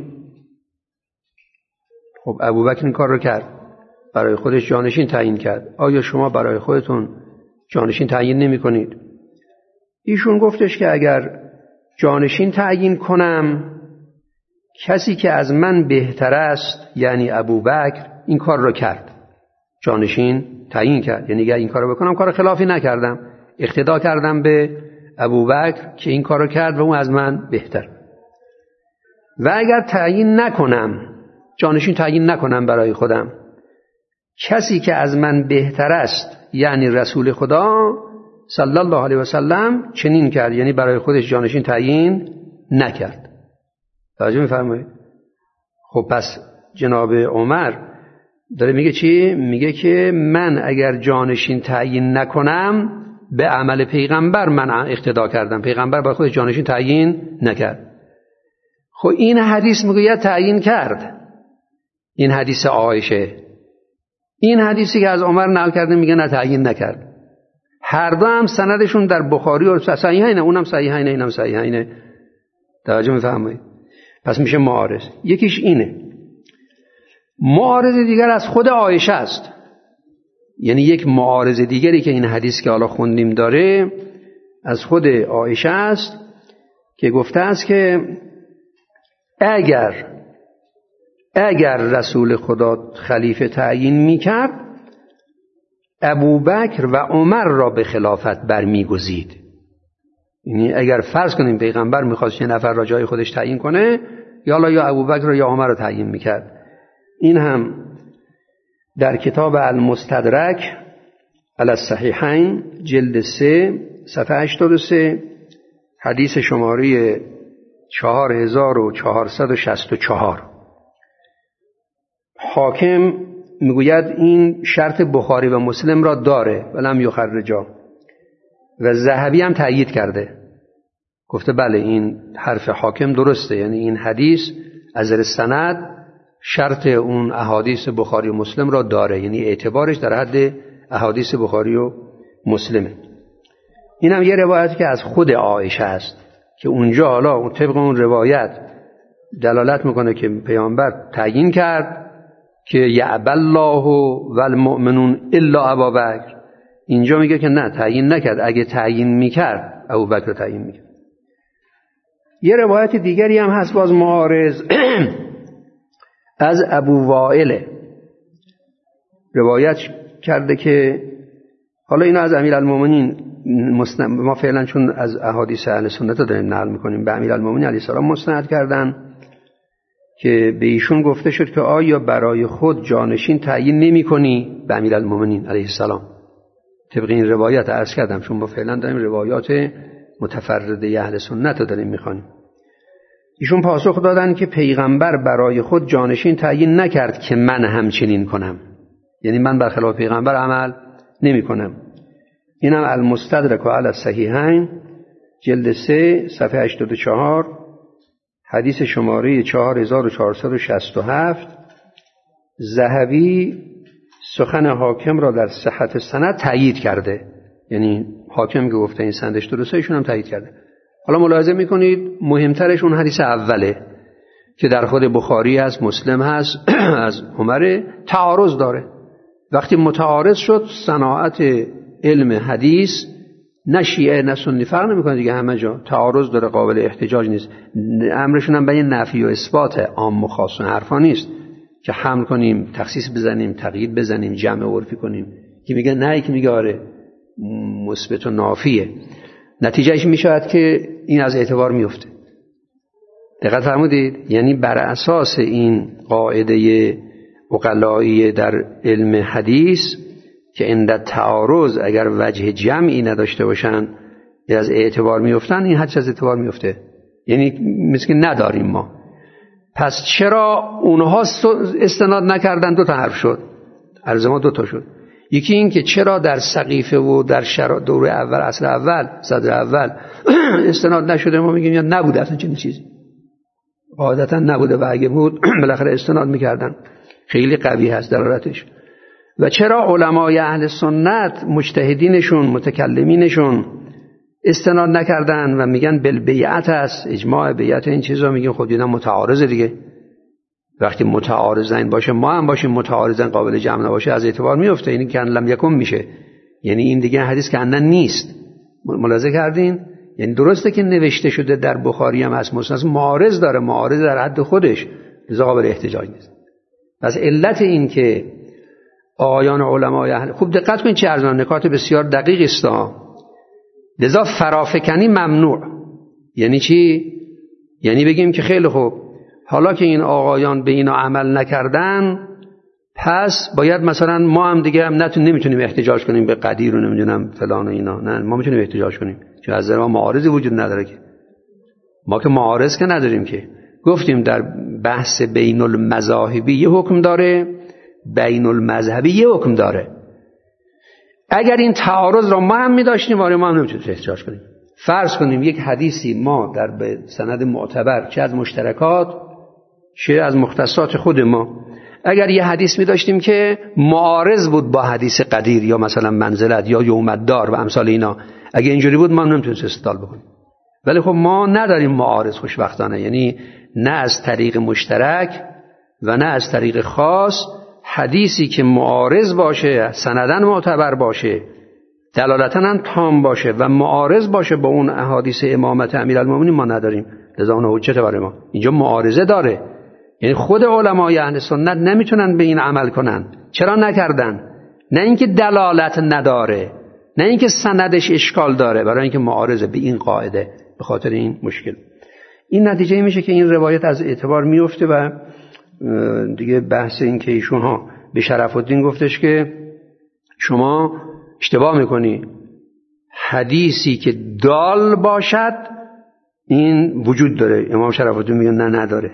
خب ابوبکر این کار رو کرد، برای خودش جانشین تعیین کرد. آیا شما برای خودتون جانشین تعیین نمی کنید؟ ایشون گفتش که اگر جانشین تعیین کنم، کسی که از من بهتر است، یعنی ابوبکر، این کار رو کرد، جانشین تعیین کرد. یعنی اگر این کار رو بکنم کار خلافی نکردم، اقتدا کردم به ابوبکر که این کار رو کرد و اون از من بهتر. و اگر تعیین نکنم، جانشین تعیین نکنم برای خودم، کسی که از من بهتر است، یعنی رسول خدا صلی الله علیه و سلم، چنین کرد، یعنی برای خودش جانشین تعیین نکرد. توجه می‌فرمایید؟ خب پس جناب عمر داره میگه چی؟ میگه که من اگر جانشین تعیین نکنم، به عمل پیغمبر من اقتدا کردم، پیغمبر برای خودش جانشین تعیین نکرد. خب این حدیث میگه تعیین کرد، این حدیث عایشه. این حدیثی که از عمر نقل کرده میگه نه تعیین نکرد. هر دو هم سندشون در بخاری و صحیحینه، اونم صحیحینه اینم صحیحینه. توجه میفرمایید؟ پس میشه معارض. یکیش اینه. معارض دیگر از خود عایشه است، یعنی یک معارض دیگری که این حدیث که حالا خوندیم داره از خود عایشه است که گفته است که اگر اگر رسول خدا خلیفه تعیین میکرد، ابوبکر و عمر را به خلافت برمیگزید. یعنی اگر فرض کنیم پیغمبر میخواست یه نفر را جای خودش تعیین کنه، یا الله یا ابوبکر یا عمر را تعیین میکرد. این هم در کتاب المستدرک علی الصحیحین جلد سه صفحه هشتاد و سه، حدیث شماره چهار هزار و چهارصد و شصت و چهار. حاکم میگوید این شرط بخاری و مسلم را داره ولم یخرجا، و ذهبی هم تأیید کرده، گفته بله این حرف حاکم درسته، یعنی این حدیث از نظر سند شرط اون احادیث بخاری و مسلم را داره، یعنی اعتبارش در حد احادیث بخاری و مسلمه. این هم یه روایتی که از خود عایشه است که اونجا حالا اون طبق اون روایت دلالت میکنه که پیامبر تعیین کرد که یعبی الله و المؤمنون الا ابابکر. اینجا میگه که نه تعیین نکرد، اگه تعیین میکرد ابوبکر تعیین میکرد. یه روایت دیگری هم هست باز معارض از ابو وائل، روایت کرده که حالا اینا از امیرالمومنین مسند، ما فعلا چون از احادیث اهل سنت داریم نقل میکنیم، به امیرالمومنین علیه السلام مستند کردن که به ایشون گفته شد که آیا برای خود جانشین تعیین نمی کنی؟ به امیرالمومنین علیه السلام. طبق این روایت عرض کردم چون ما فعلا داریم روایات متفرده اهل سنت رو داریم میخوانیم. ایشون پاسخ دادن که پیغمبر برای خود جانشین تعیین نکرد که من همچنین کنم، یعنی من برخلاف پیغمبر عمل نمی کنم. اینم المستدرک علی الصحیحین جلد سه صفحه هشتاد و چهار، حدیث شماره چهار هزار و چهارصد و شصت و هفت. ذهبی سخن حاکم را در صحت سند تایید کرده، یعنی حاکم که گفته این سندش درسته ایشون هم تایید کرده. حالا ملاحظه میکنید مهمترش اون حدیث اوله که در خود بخاری هست، مسلم هست، از عمر، تعارض داره. وقتی متعارض شد صناعت علم حدیث نه شیعه نه سنی فرق نمیکنه دیگه، همه جا تعارض داره، قابل احتجاج نیست. امرشون هم بین نفی و اثبات، عام و خاص و حرفا نیست که حمل کنیم تخصیص بزنیم تقیید بزنیم جمع عرفی کنیم. که میگه نه، که میگه آره مثبت و نافیه. نتیجهش میشود که این از اعتبار میفته. دقت فرمودید؟ یعنی بر اساس این قاعده عقلایی در علم حدیث که عند تعارض اگر وجه جمعی نداشته باشن از اعتبار میفتن، این حدیث از اعتبار میفته. یعنی مثل که نداریم ما. پس چرا اونها استناد نکردن؟ دو تا حرف شد، عرض ما دو تا شد. یکی این که چرا در سقیفه و در دوره اول، اصل اول، صدر اول استناد نشده؟ ما میگیم یا نبوده اصلا چنین چیزی، عادتا نبوده و اگه بود بالاخره استناد میکردن. خیلی قوی هست دلالتش. و چرا علمای اهل سنت مجتهدینشون، متکلمینشون استناد نکردن و میگن بالبیعت است، اجماع بیعت، این چیزا میگیم خود اینا متعارضه دیگه. وقتی متعارضین باشه ما هم باشیم متعارضین، قابل جمع نباشه از اعتبار میفته. این که لم یکن میشه، یعنی این دیگه حدیث که اندن نیست. ملاحظه کردین؟ یعنی درسته که نوشته شده در بخاری هم هست، مسند معارض داره، معارض در حد خودش، لذا قابل احتجاج نیست. پس علت این که آیان علمای اهل، خوب دقت کنید چه ارزان نکات بسیار دقیق است. لذا فرافکنی ممنوع. یعنی چی؟ یعنی بگیم که خیلی خوب، حالا که این آقایان به اینا عمل نکردن، پس باید مثلا ما هم دیگه هم نتون نمیتونیم احتجاج کنیم به قدیر و نمیدونم فلان و اینا. نه، ما میتونیم احتجاج کنیم چون از ما معارضی وجود نداره که. ما که معارض که نداریم که. گفتیم در بحث بین المذاهبی یه حکم داره، بین المذهبی یه حکم داره. اگر این تعارض را ما هم می‌داشتیم ولی ما هم نمیتونیم احتجاج کنیم. فرض کنیم یک حدیثی ما در به سند معتبر، چه از مشترکات چه از مختصات خود ما، اگر یه حدیث می‌داشتیم که معارض بود با حدیث قدیر یا مثلا منزلت یا یوم الدار و امثال اینا، اگه اینجوری بود ما هم نمیتونیم استدلال بکنیم. ولی خب ما نداریم معارض خوشبختانه، یعنی نه از طریق مشترک و نه از طریق خاص حدیثی که معارض باشه، سندن معتبر باشه، دلالتاً هم تام باشه و معارض باشه با اون احادیث امامت امیرالمومنین ما نداریم. لذا اون حجت برای ما. اینجا معارضه داره، یعنی خود علمای اهل سنت نمیتونن به این عمل کنن. چرا نکردن؟ نه اینکه دلالت نداره، نه اینکه سندش اشکال داره، برای اینکه معارضه به این قاعده، به خاطر این مشکل. این نتیجه میشه که این روایت از اعتبار میفته و دیگه بحث این که ایشون ها به شرف الدین گفتش که شما اشتباه میکنی، حدیثی که دال باشد این وجود داره. امام شرف الدین میگه نه نداره.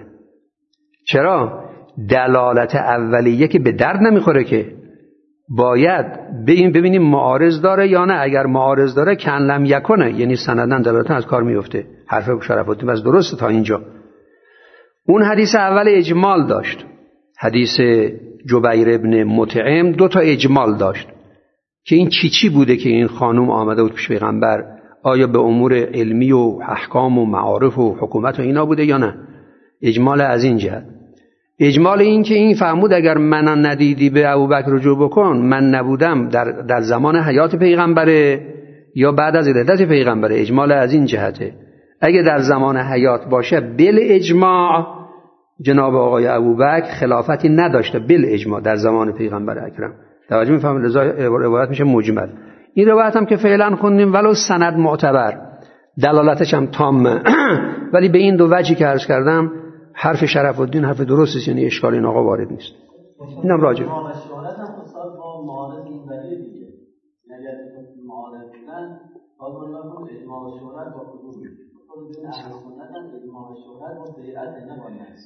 چرا؟ دلالت اولیه که به درد نمیخوره که، باید ببینیم معارض داره یا نه. اگر معارض داره کن لم یکنه، یعنی سندن دلالتن از کار میفته. حرف شرف الدین بس درسته تا اینجا. اون حدیث اول اجمال داشت، حدیث جبیر ابن مطعم دو تا اجمال داشت که این چی چی بوده که این خانم آمده بود پیش پیغمبر، آیا به امور علمی و احکام و معارف و حکومت و اینا بوده یا نه. اجمال از این جهت. اجمال این که این فهمود اگر من ندیدی به ابوبکر رجوع بکن، من نبودم در در زمان حیات پیغمبره یا بعد از ولادت پیغمبره. اجمال از این جهته. اگه در زمان حیات باشه بل اجماع جناب آقای ابوبکر خلافتی نداشته، بل اجماع در زمان پیغمبر اکرم. توجه می‌فهمید؟ لذا روایت میشه مجمل. این روایت هم که فعلا خوندیم ولو سند معتبر، دلالتش هم تامه، ولی به این دو وجهی که عرض کردم حرف شرف الدین حرف درستی، یعنی اشکال این آقا وارد نیست. اینم راجع ما مشورت هم استاد با معارض این ولی دیگه، اگر معارض بودن باید بگم اجماع مشورت با حضور خود اهل سنت هم اجماع مشورت با بیعت نباید.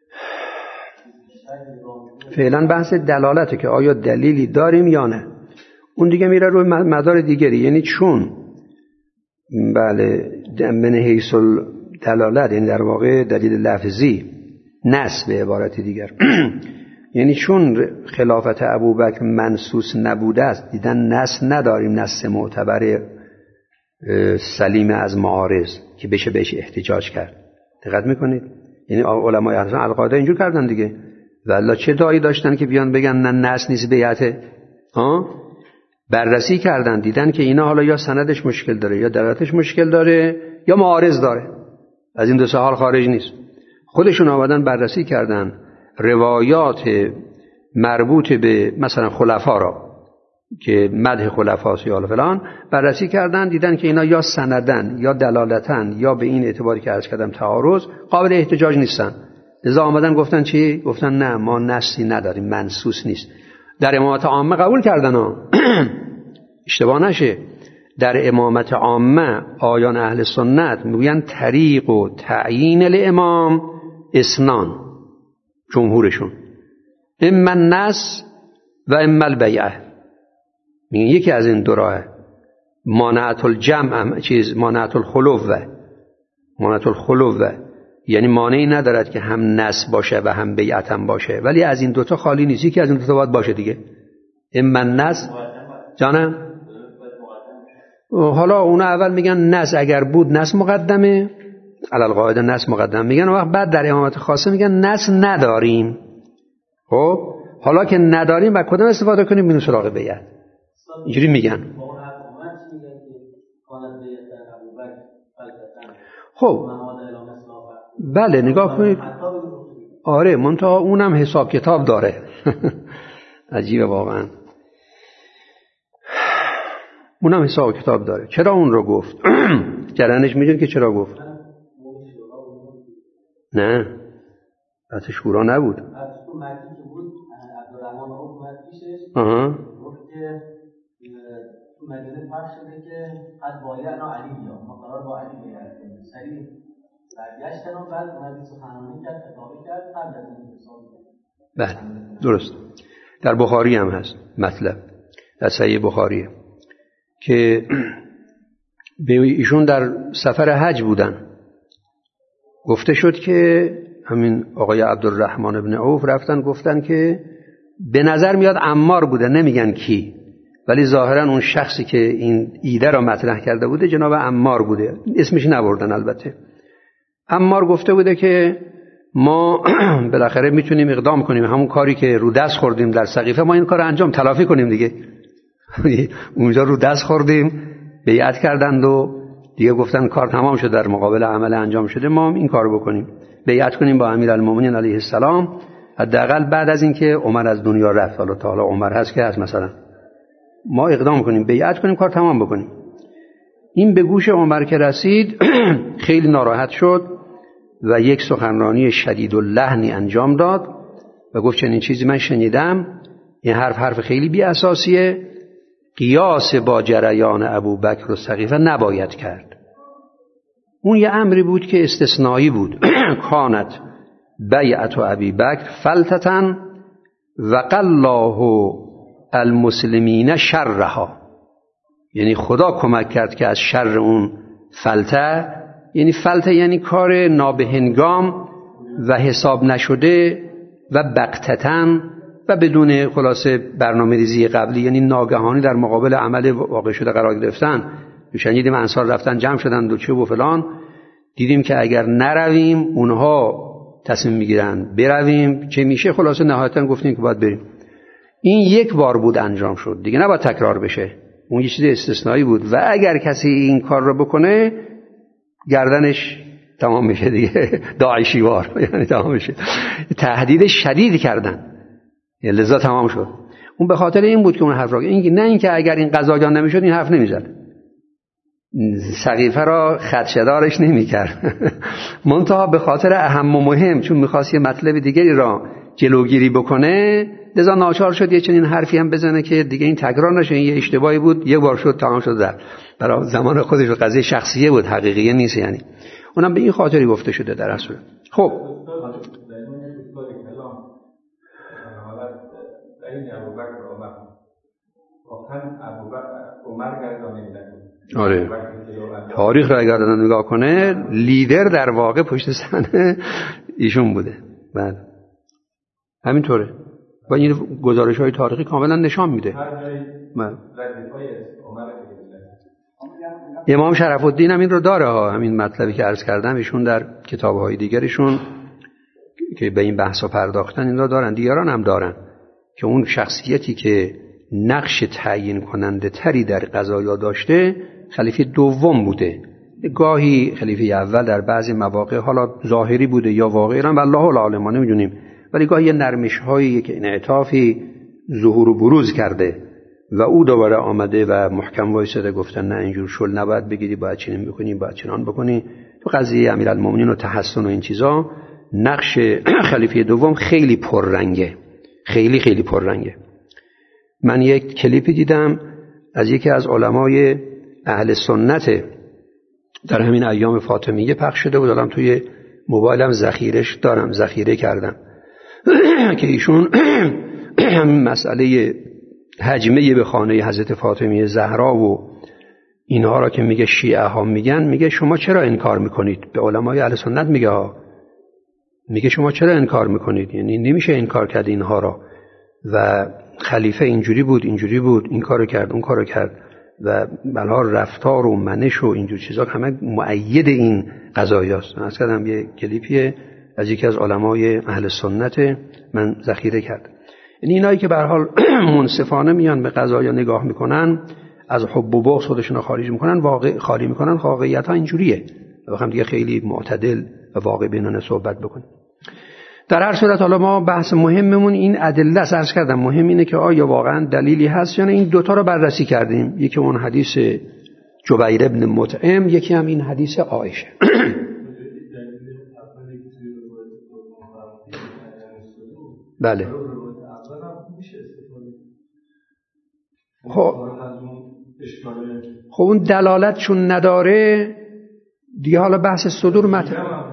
فعلا بحث دلالته که آیا دلیلی داریم یا نه. اون دیگه میره روی مدار دیگری، یعنی چون بله من حیث دلالت، یعنی در واقع دلیل لفظی، نص به عبارت دیگر یعنی چون خلافت ابوبکر منصوص نبوده است، دیدن نص نداریم، نص معتبر سلیم از معارض که بشه بهش احتجاج کرد. دقت میکنید؟ یعنی علمای اهل سنت القاعده اینجور کردن دیگه. والله چه دایی داشتن که بیان بگن نه نص نیست بیعته؟ ها؟ بررسی کردن دیدن که اینا حالا یا سندش مشکل داره یا دلالتش مشکل داره یا معارض داره، از این دو سه حال خارج نیست. خودشون آمدن بررسی کردن روایات مربوط به مثلا خلفا را که مدح خلفاست یا فلان، بررسی کردن دیدن که اینا یا سندن یا دلالتن یا به این اعتباری که عرض کردم تعارض قابل احتجاج نیستن. لذا آمدن گفتن چی؟ گفتن نه ما نصی نداریم، منصوص نیست. در امامت عامه قبول کردن ها اشتباه نشه. در امامت عامه آیان اهل سنت میگوین طریق و تعیین الامام اسنان، جمهورشون اما النص و اما البیعه. میگن یکی از این دو راهه، مانعت الجمع چیز مانعت الخلو مانعت الخلو، یعنی مانعی ندارد که هم نص باشه و هم بیعت هم باشه، ولی از این دوتا خالی نیست، یکی از این دوتا باید باشه دیگه. اما النص جانم حالا اونا اول میگن نص اگر بود نص مقدمه، علل قاعده نص مقدم میگن، و وقت بعد در امامت خاصه میگن نص نداریم. خب حالا که نداریم و کدام استفاده کنیم؟ میریم سراغ بیعت. اینجوری میگن. خب بله نگاه کنید، آره منتها اونم حساب کتاب داره. عجیبه واقعا، اونم حساب کتاب داره. چرا اون رو گفت؟ جرانش میدونی که چرا گفت؟ نه حتی شورا نبود. آها مدینه پخش شده که قد بایعنا علی یا ما قرار با علی بیعت کنیم، سریع برگشتن و بعد اومدی سخنرانی کرد، خطابه کرد قبل از این حساب. بله درست، در بخاری هم هست مطلب، در صحیح بخاریه که به ایشون در سفر حج بودن، گفته شد که همین آقای عبدالرحمن بن عوف رفتن گفتن که به نظر میاد عمار بوده، نمیگن کی، ولی ظاهرا اون شخصی که این ایده را مطرح کرده بوده جناب عمار بوده، اسمش نبردن البته. عمار گفته بوده که ما بالاخره میتونیم اقدام کنیم، همون کاری که رو دست خوردیم در سقیفه ما این کار انجام تلافی کنیم دیگه. اونجا رو دست خوردیم، بیعت کردند و دیگه گفتن کار تمام شد، در مقابل عمل انجام شده، ما هم این کار بکنیم، بیعت کنیم با امیرالمومنین علیه السلام، حداقل بعد از اینکه عمر از دنیا رفت، حالا تا حالا عمر هست که هست، مثلا ما اقدام کنیم، بیعت کنیم، کار تمام بکنیم. این به گوش عمر که رسید خیلی ناراحت شد و یک سخنرانی شدید و لحنی انجام داد و گفت چنین چیزی من شنیدم، این حرف حرف خیلی بی اساسیه، قیاس با جریان ابوبکر و سقیفه نباید کرد. اون یه امری بود که استثنایی بود. کانت بیعت و ابی بکر فلتتن و قلاه المسلمین شرها، یعنی خدا کمک کرد که از شر اون فلته، یعنی فلته یعنی کار نابهنگام و حساب نشده و بغتتن و بدون خلاصه برنامه ریزی قبلی، یعنی ناگهانی در مقابل عمل واقع شده قرار گرفتن. شنیدیم انصار رفتن جمع شدن دو چه و فلان، دیدیم که اگر نرویم اونها تصمیم میگیرن برویم، چه میشه؟ خلاصه نهایتا گفتیم که باید بریم. این یک بار بود انجام شد، دیگه نباید تکرار بشه. اون یه چیز استثنایی بود و اگر کسی این کار رو بکنه گردنش تمام میشه دیگه، داعشی وار، یعنی تمام میشه. تهدید شدید کردن، لذا تمام شد. اون به خاطر این بود که اون حرف را، این نه اینکه اگر این قضا جان نمیشد این حرف نمیزد، سقیفه را خدشه‌دارش نمیکرد. منتها به خاطر اهم و مهم، چون میخواست یه مطلب دیگری را جلوگیری بکنه، لذا ناچار شد یه چنین حرفی هم بزنه که دیگه این تکرار نشه. این یه اشتباهی بود، یه بار شد تمام شد، در برای زمان خودش قضیه شخصیه بود، حقیقیه نیست. یعنی اونم به این خاطری گفته شده در اصل. خب آره، تاریخ را اگر آدم نگاه کنه لیدر در واقع پشت صحنه ایشون بوده. بله همینطوره و این گزارش های تاریخی کاملا نشان میده. بله. امام شرف الدین هم این رو داره ها، همین مطلبی که عرض کردم، ایشون در کتاب‌های دیگرشون که به این بحثا پرداختن این رو دارن، دیگران هم دارن، که اون شخصیتی که نقش تعیین کننده تری در قضایا داشته خلیفه دوم بوده. گاهی خلیفه اول در بعضی مواقع حالا ظاهری بوده یا واقعی، هم والله العالم ما نمیدونیم، ولی گاهی یه نرمش‌هایی که انعطافی ظهور و بروز کرده و او دوباره آمده و محکم وایساده گفتن نه اینجور شل نباید بگیری، باید چنین بکنی، باید چنان بکنی. تو قضیه امیرالمومنین و تحسن و این چیزا نقش خلیفه دوم خیلی پررنگه، خیلی خیلی پررنگه. من یک کلیپی دیدم از یکی از علمای اهل سنت در همین ایام فاطمیه پخش شده بود، الان توی موبایلم ذخیرش دارم، ذخیره کردم که ایشون مسئله هجمه به خانه حضرت فاطمیه زهرا و اینها را که میگه شیعه ها میگن، میگه شما چرا انکار میکنید؟ به علمای اهل سنت میگه ها، میگه شما چرا انکار میکنید؟ یعنی نمیشه انکار کرد اینها را، و خلیفه اینجوری بود اینجوری بود، این کارو کرد اون کارو کرد، و بلها رفتار و منش و اینجور چیزا همه مؤید این قضایاست. از کردم یه کلیپیه از یکی از علمای اهل سنت من ذخیره کرد. یعنی اینایی که به هر حال منصفانه میان به قضایا نگاه میکنن، از حب و بغض خودشون رو خارج میکنن، واقع خالی میکنن، واقعیت ها اینجوریه. بخوام دیگه خیلی معتدل و واقع بینانه صحبت بکنیم. در هر صورت حالا ما بحث مهممون این ادله است. عرض کردم مهم اینه که آیا واقعا دلیلی هست یا نه. این دوتا رو بررسی کردیم، یکی اون حدیث جبیر ابن مطعم، یکی هم این حدیث عایشه. بله. خب خب اون دلالت چون نداره دیگه، حالا بحث صدور مطرح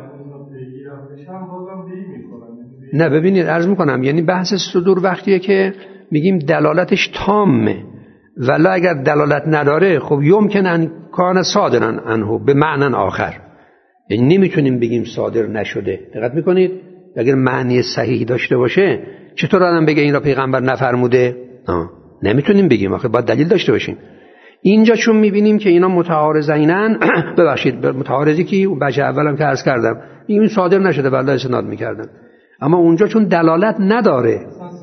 نه. ببینید عرض میکنم، یعنی بحث صدور وقتیه که میگیم دلالتش تامه، ولی اگر دلالت نداره خب یمکن ان کان صادرن عنه به معنی آخر، یعنی نمیتونیم بگیم صادر نشده. دقت میکنید؟ اگر معنی صحیح داشته باشه چطور آدم بگه این را پیغمبر نفرموده؟ آه. نمیتونیم بگیم، آخه باید دلیل داشته باشیم. اینجا چون میبینیم که اینا متعارضینن، ببخشید متعارضی که بچه اولم که عرض کردم این صادر نشده والله اسناد میکردن، اما اونجا چون دلالت نداره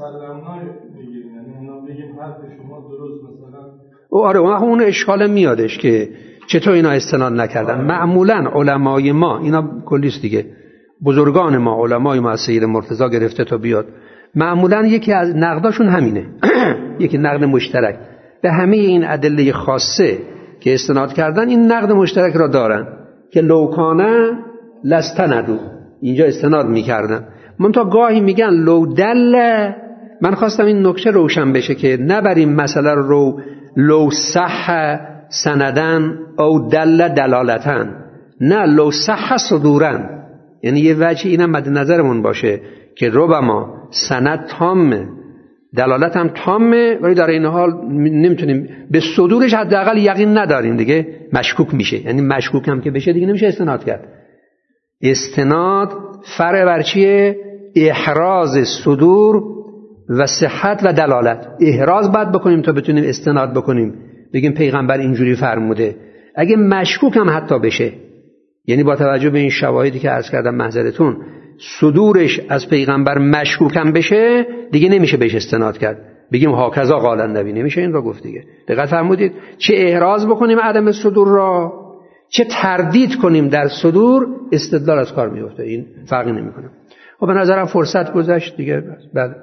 او آره اون اون اشکال میادش که چطور اینا استناد نکردن. معمولا علمای ما اینا کلیست دیگه، بزرگان ما علمای ما از سید مرتضی گرفته تا بیاد، معمولا یکی از نقداشون همینه یکی نقد مشترک به همه این ادله خاصه که استناد کردن، این نقد مشترک را دارن که لوکانه لستندو، اینجا استناد میکردن. من تا گاهی میگن لو دل، من خواستم این نکته روشن بشه که نبریم مسئله رو لو صح سندن او دل دلالتن، نه لو صح صدورن. یعنی یه وجه اینم مد نظرمون باشه که ربما سند تامه دلالت هم تامه، ولی در این حال نمیتونیم به صدورش حداقل یقین نداریم دیگه، مشکوک میشه. یعنی مشکوک هم که بشه دیگه نمیشه استناد کرد. استناد فرع بر چیه؟ احراز صدور و صحت و دلالت. احراز باید بکنیم تا بتونیم استناد بکنیم، بگیم پیغمبر اینجوری فرموده. اگه مشکوک هم حتی بشه، یعنی با توجه به این شواهدی که عرض کردم محضرتون، صدورش از پیغمبر مشکوک هم بشه دیگه نمیشه بهش استناد کرد، بگیم هاکذا قال النبی، نمیشه این را گفت دیگه. دقت فرمودید؟ چه احراز بکنیم عدم صدور را، چه تردید کنیم در صدور، استدلال از کار میفته. این فرقی نمیکنه. خب به نظرم فرصت گذشت دیگه. بله.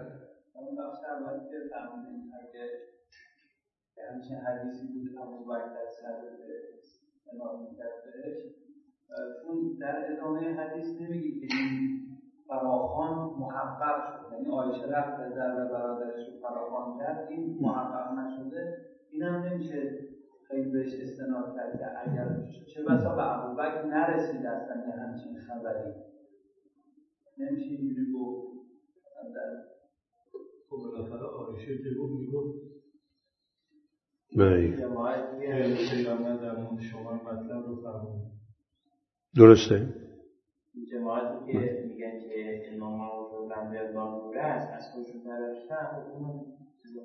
در ادامه حدیث نمیگی که این فراخوان محقق شد، یعنی عایشه رفت در برادرش رو فراخوان کرد، این محقق نشده، این هم نمیشه خیلی بهش استناد کرد که اگر چه بسا به ابوبکر نرسید اصلا یه همچین خبری، نمیشه اینجوری گفت. خب بالاخره عایشه که بود میگفت جماعت میگه پیغمبر در مورد شما مطلب رو فهمون. درسته. جماعتی که میگن که امام موضوع بنده دانوره است از خودشون برشتن حکومت چیزا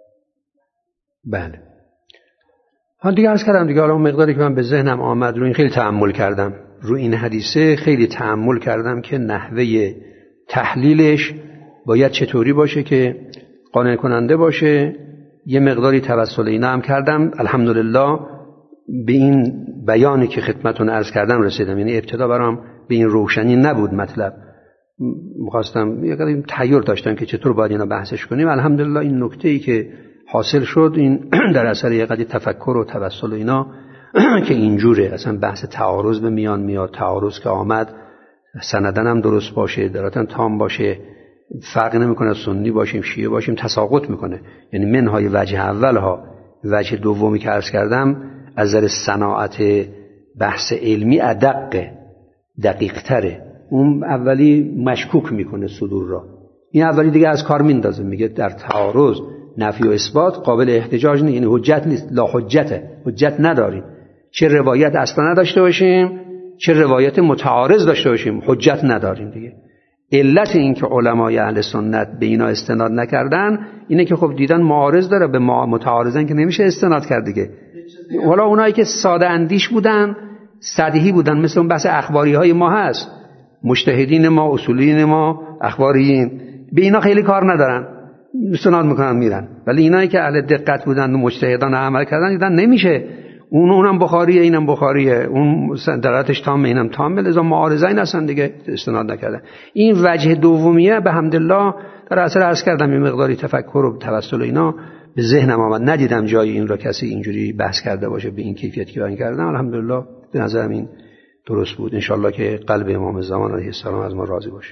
بله. حالا دیگه عرض کردم دیگه، حالا اون مقداری که من به ذهنم آمد رو این خیلی تأمل کردم، رو این حدیثه خیلی تأمل کردم که نحوه تحلیلش باید چطوری باشه که قانع کننده باشه. یه مقداری توسل اینا هم کردم، الحمدلله به این بیانی که خدمتتون عرض کردم رسیدم. یعنی ابتدا برام به این روشنی نبود مطلب، می‌خواستم یه قدری تحیر داشتم که چطور باید اینا بحثش کنیم. الحمدلله این نکته‌ای که حاصل شد این در اثر یه قدری تفکر و توسل و اینا که اینجوره، اصلا بحث تعارض به میان میاد، تعارض که آمد سندن هم درست باشه، دراتن تام باشه، فرق نمیکنه سنی باشیم شیعه باشیم، تساقط میکنه. یعنی منهای وجه اول ها، وجه دومی که عرض کردم از نظر صناعت بحث علمی ادق دقیق تره. اون اولی مشکوک میکنه صدور را، این اولی دیگه از کار میندازه، میگه در تعارض نفی و اثبات قابل احتجاج نیست، یعنی حجت نیست، لا حجته، حجت نداریم. چه روایت اصلا نداشته باشیم چه روایت متعارض داشته باشیم حجت نداریم دیگه. علت این که علمای اهل سنت به اینا استناد نکردن اینه که خب دیدن معارض داره، به متعارضن که نمیشه استناد کرد دیگه. حالا اونایی که ساده اندیش بودن، سطحی بودن، مثل اون بحث اخباری های ما هست، مجتهدین ما، اصولین ما، اخباریین، به اینا خیلی کار ندارن، استناد میکنن میرن. ولی اینایی که اهل دقت بودن و مجتهدان عمل کردن دیدن نمیشه، اون اونم بخاریه اینم بخاریه، اون دقتش تامه اینم تامه، لذا معارضین هستن دیگه، استناد نکردن. این وجه دومیه به حمدالله در اثر عرض کردم این مقداری تفکر و توسل اینا به ذهنم آمد، ندیدم جای این را کسی اینجوری بحث کرده باشه به این کیفیت که بیان کردن. الحمدلله به نظرم این درست بود. انشالله که قلب امام زمان علیه السلام از ما راضی باشه.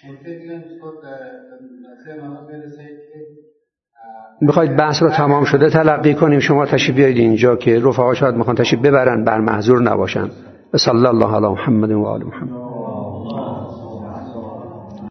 میخواید بحث رو تمام شده تلقی کنیم، شما تشریف بیارید اینجا که رفقا شاید میخوان تشریف ببرن، بر محضور نباشن. صلی الله علی محمد و آل محمد.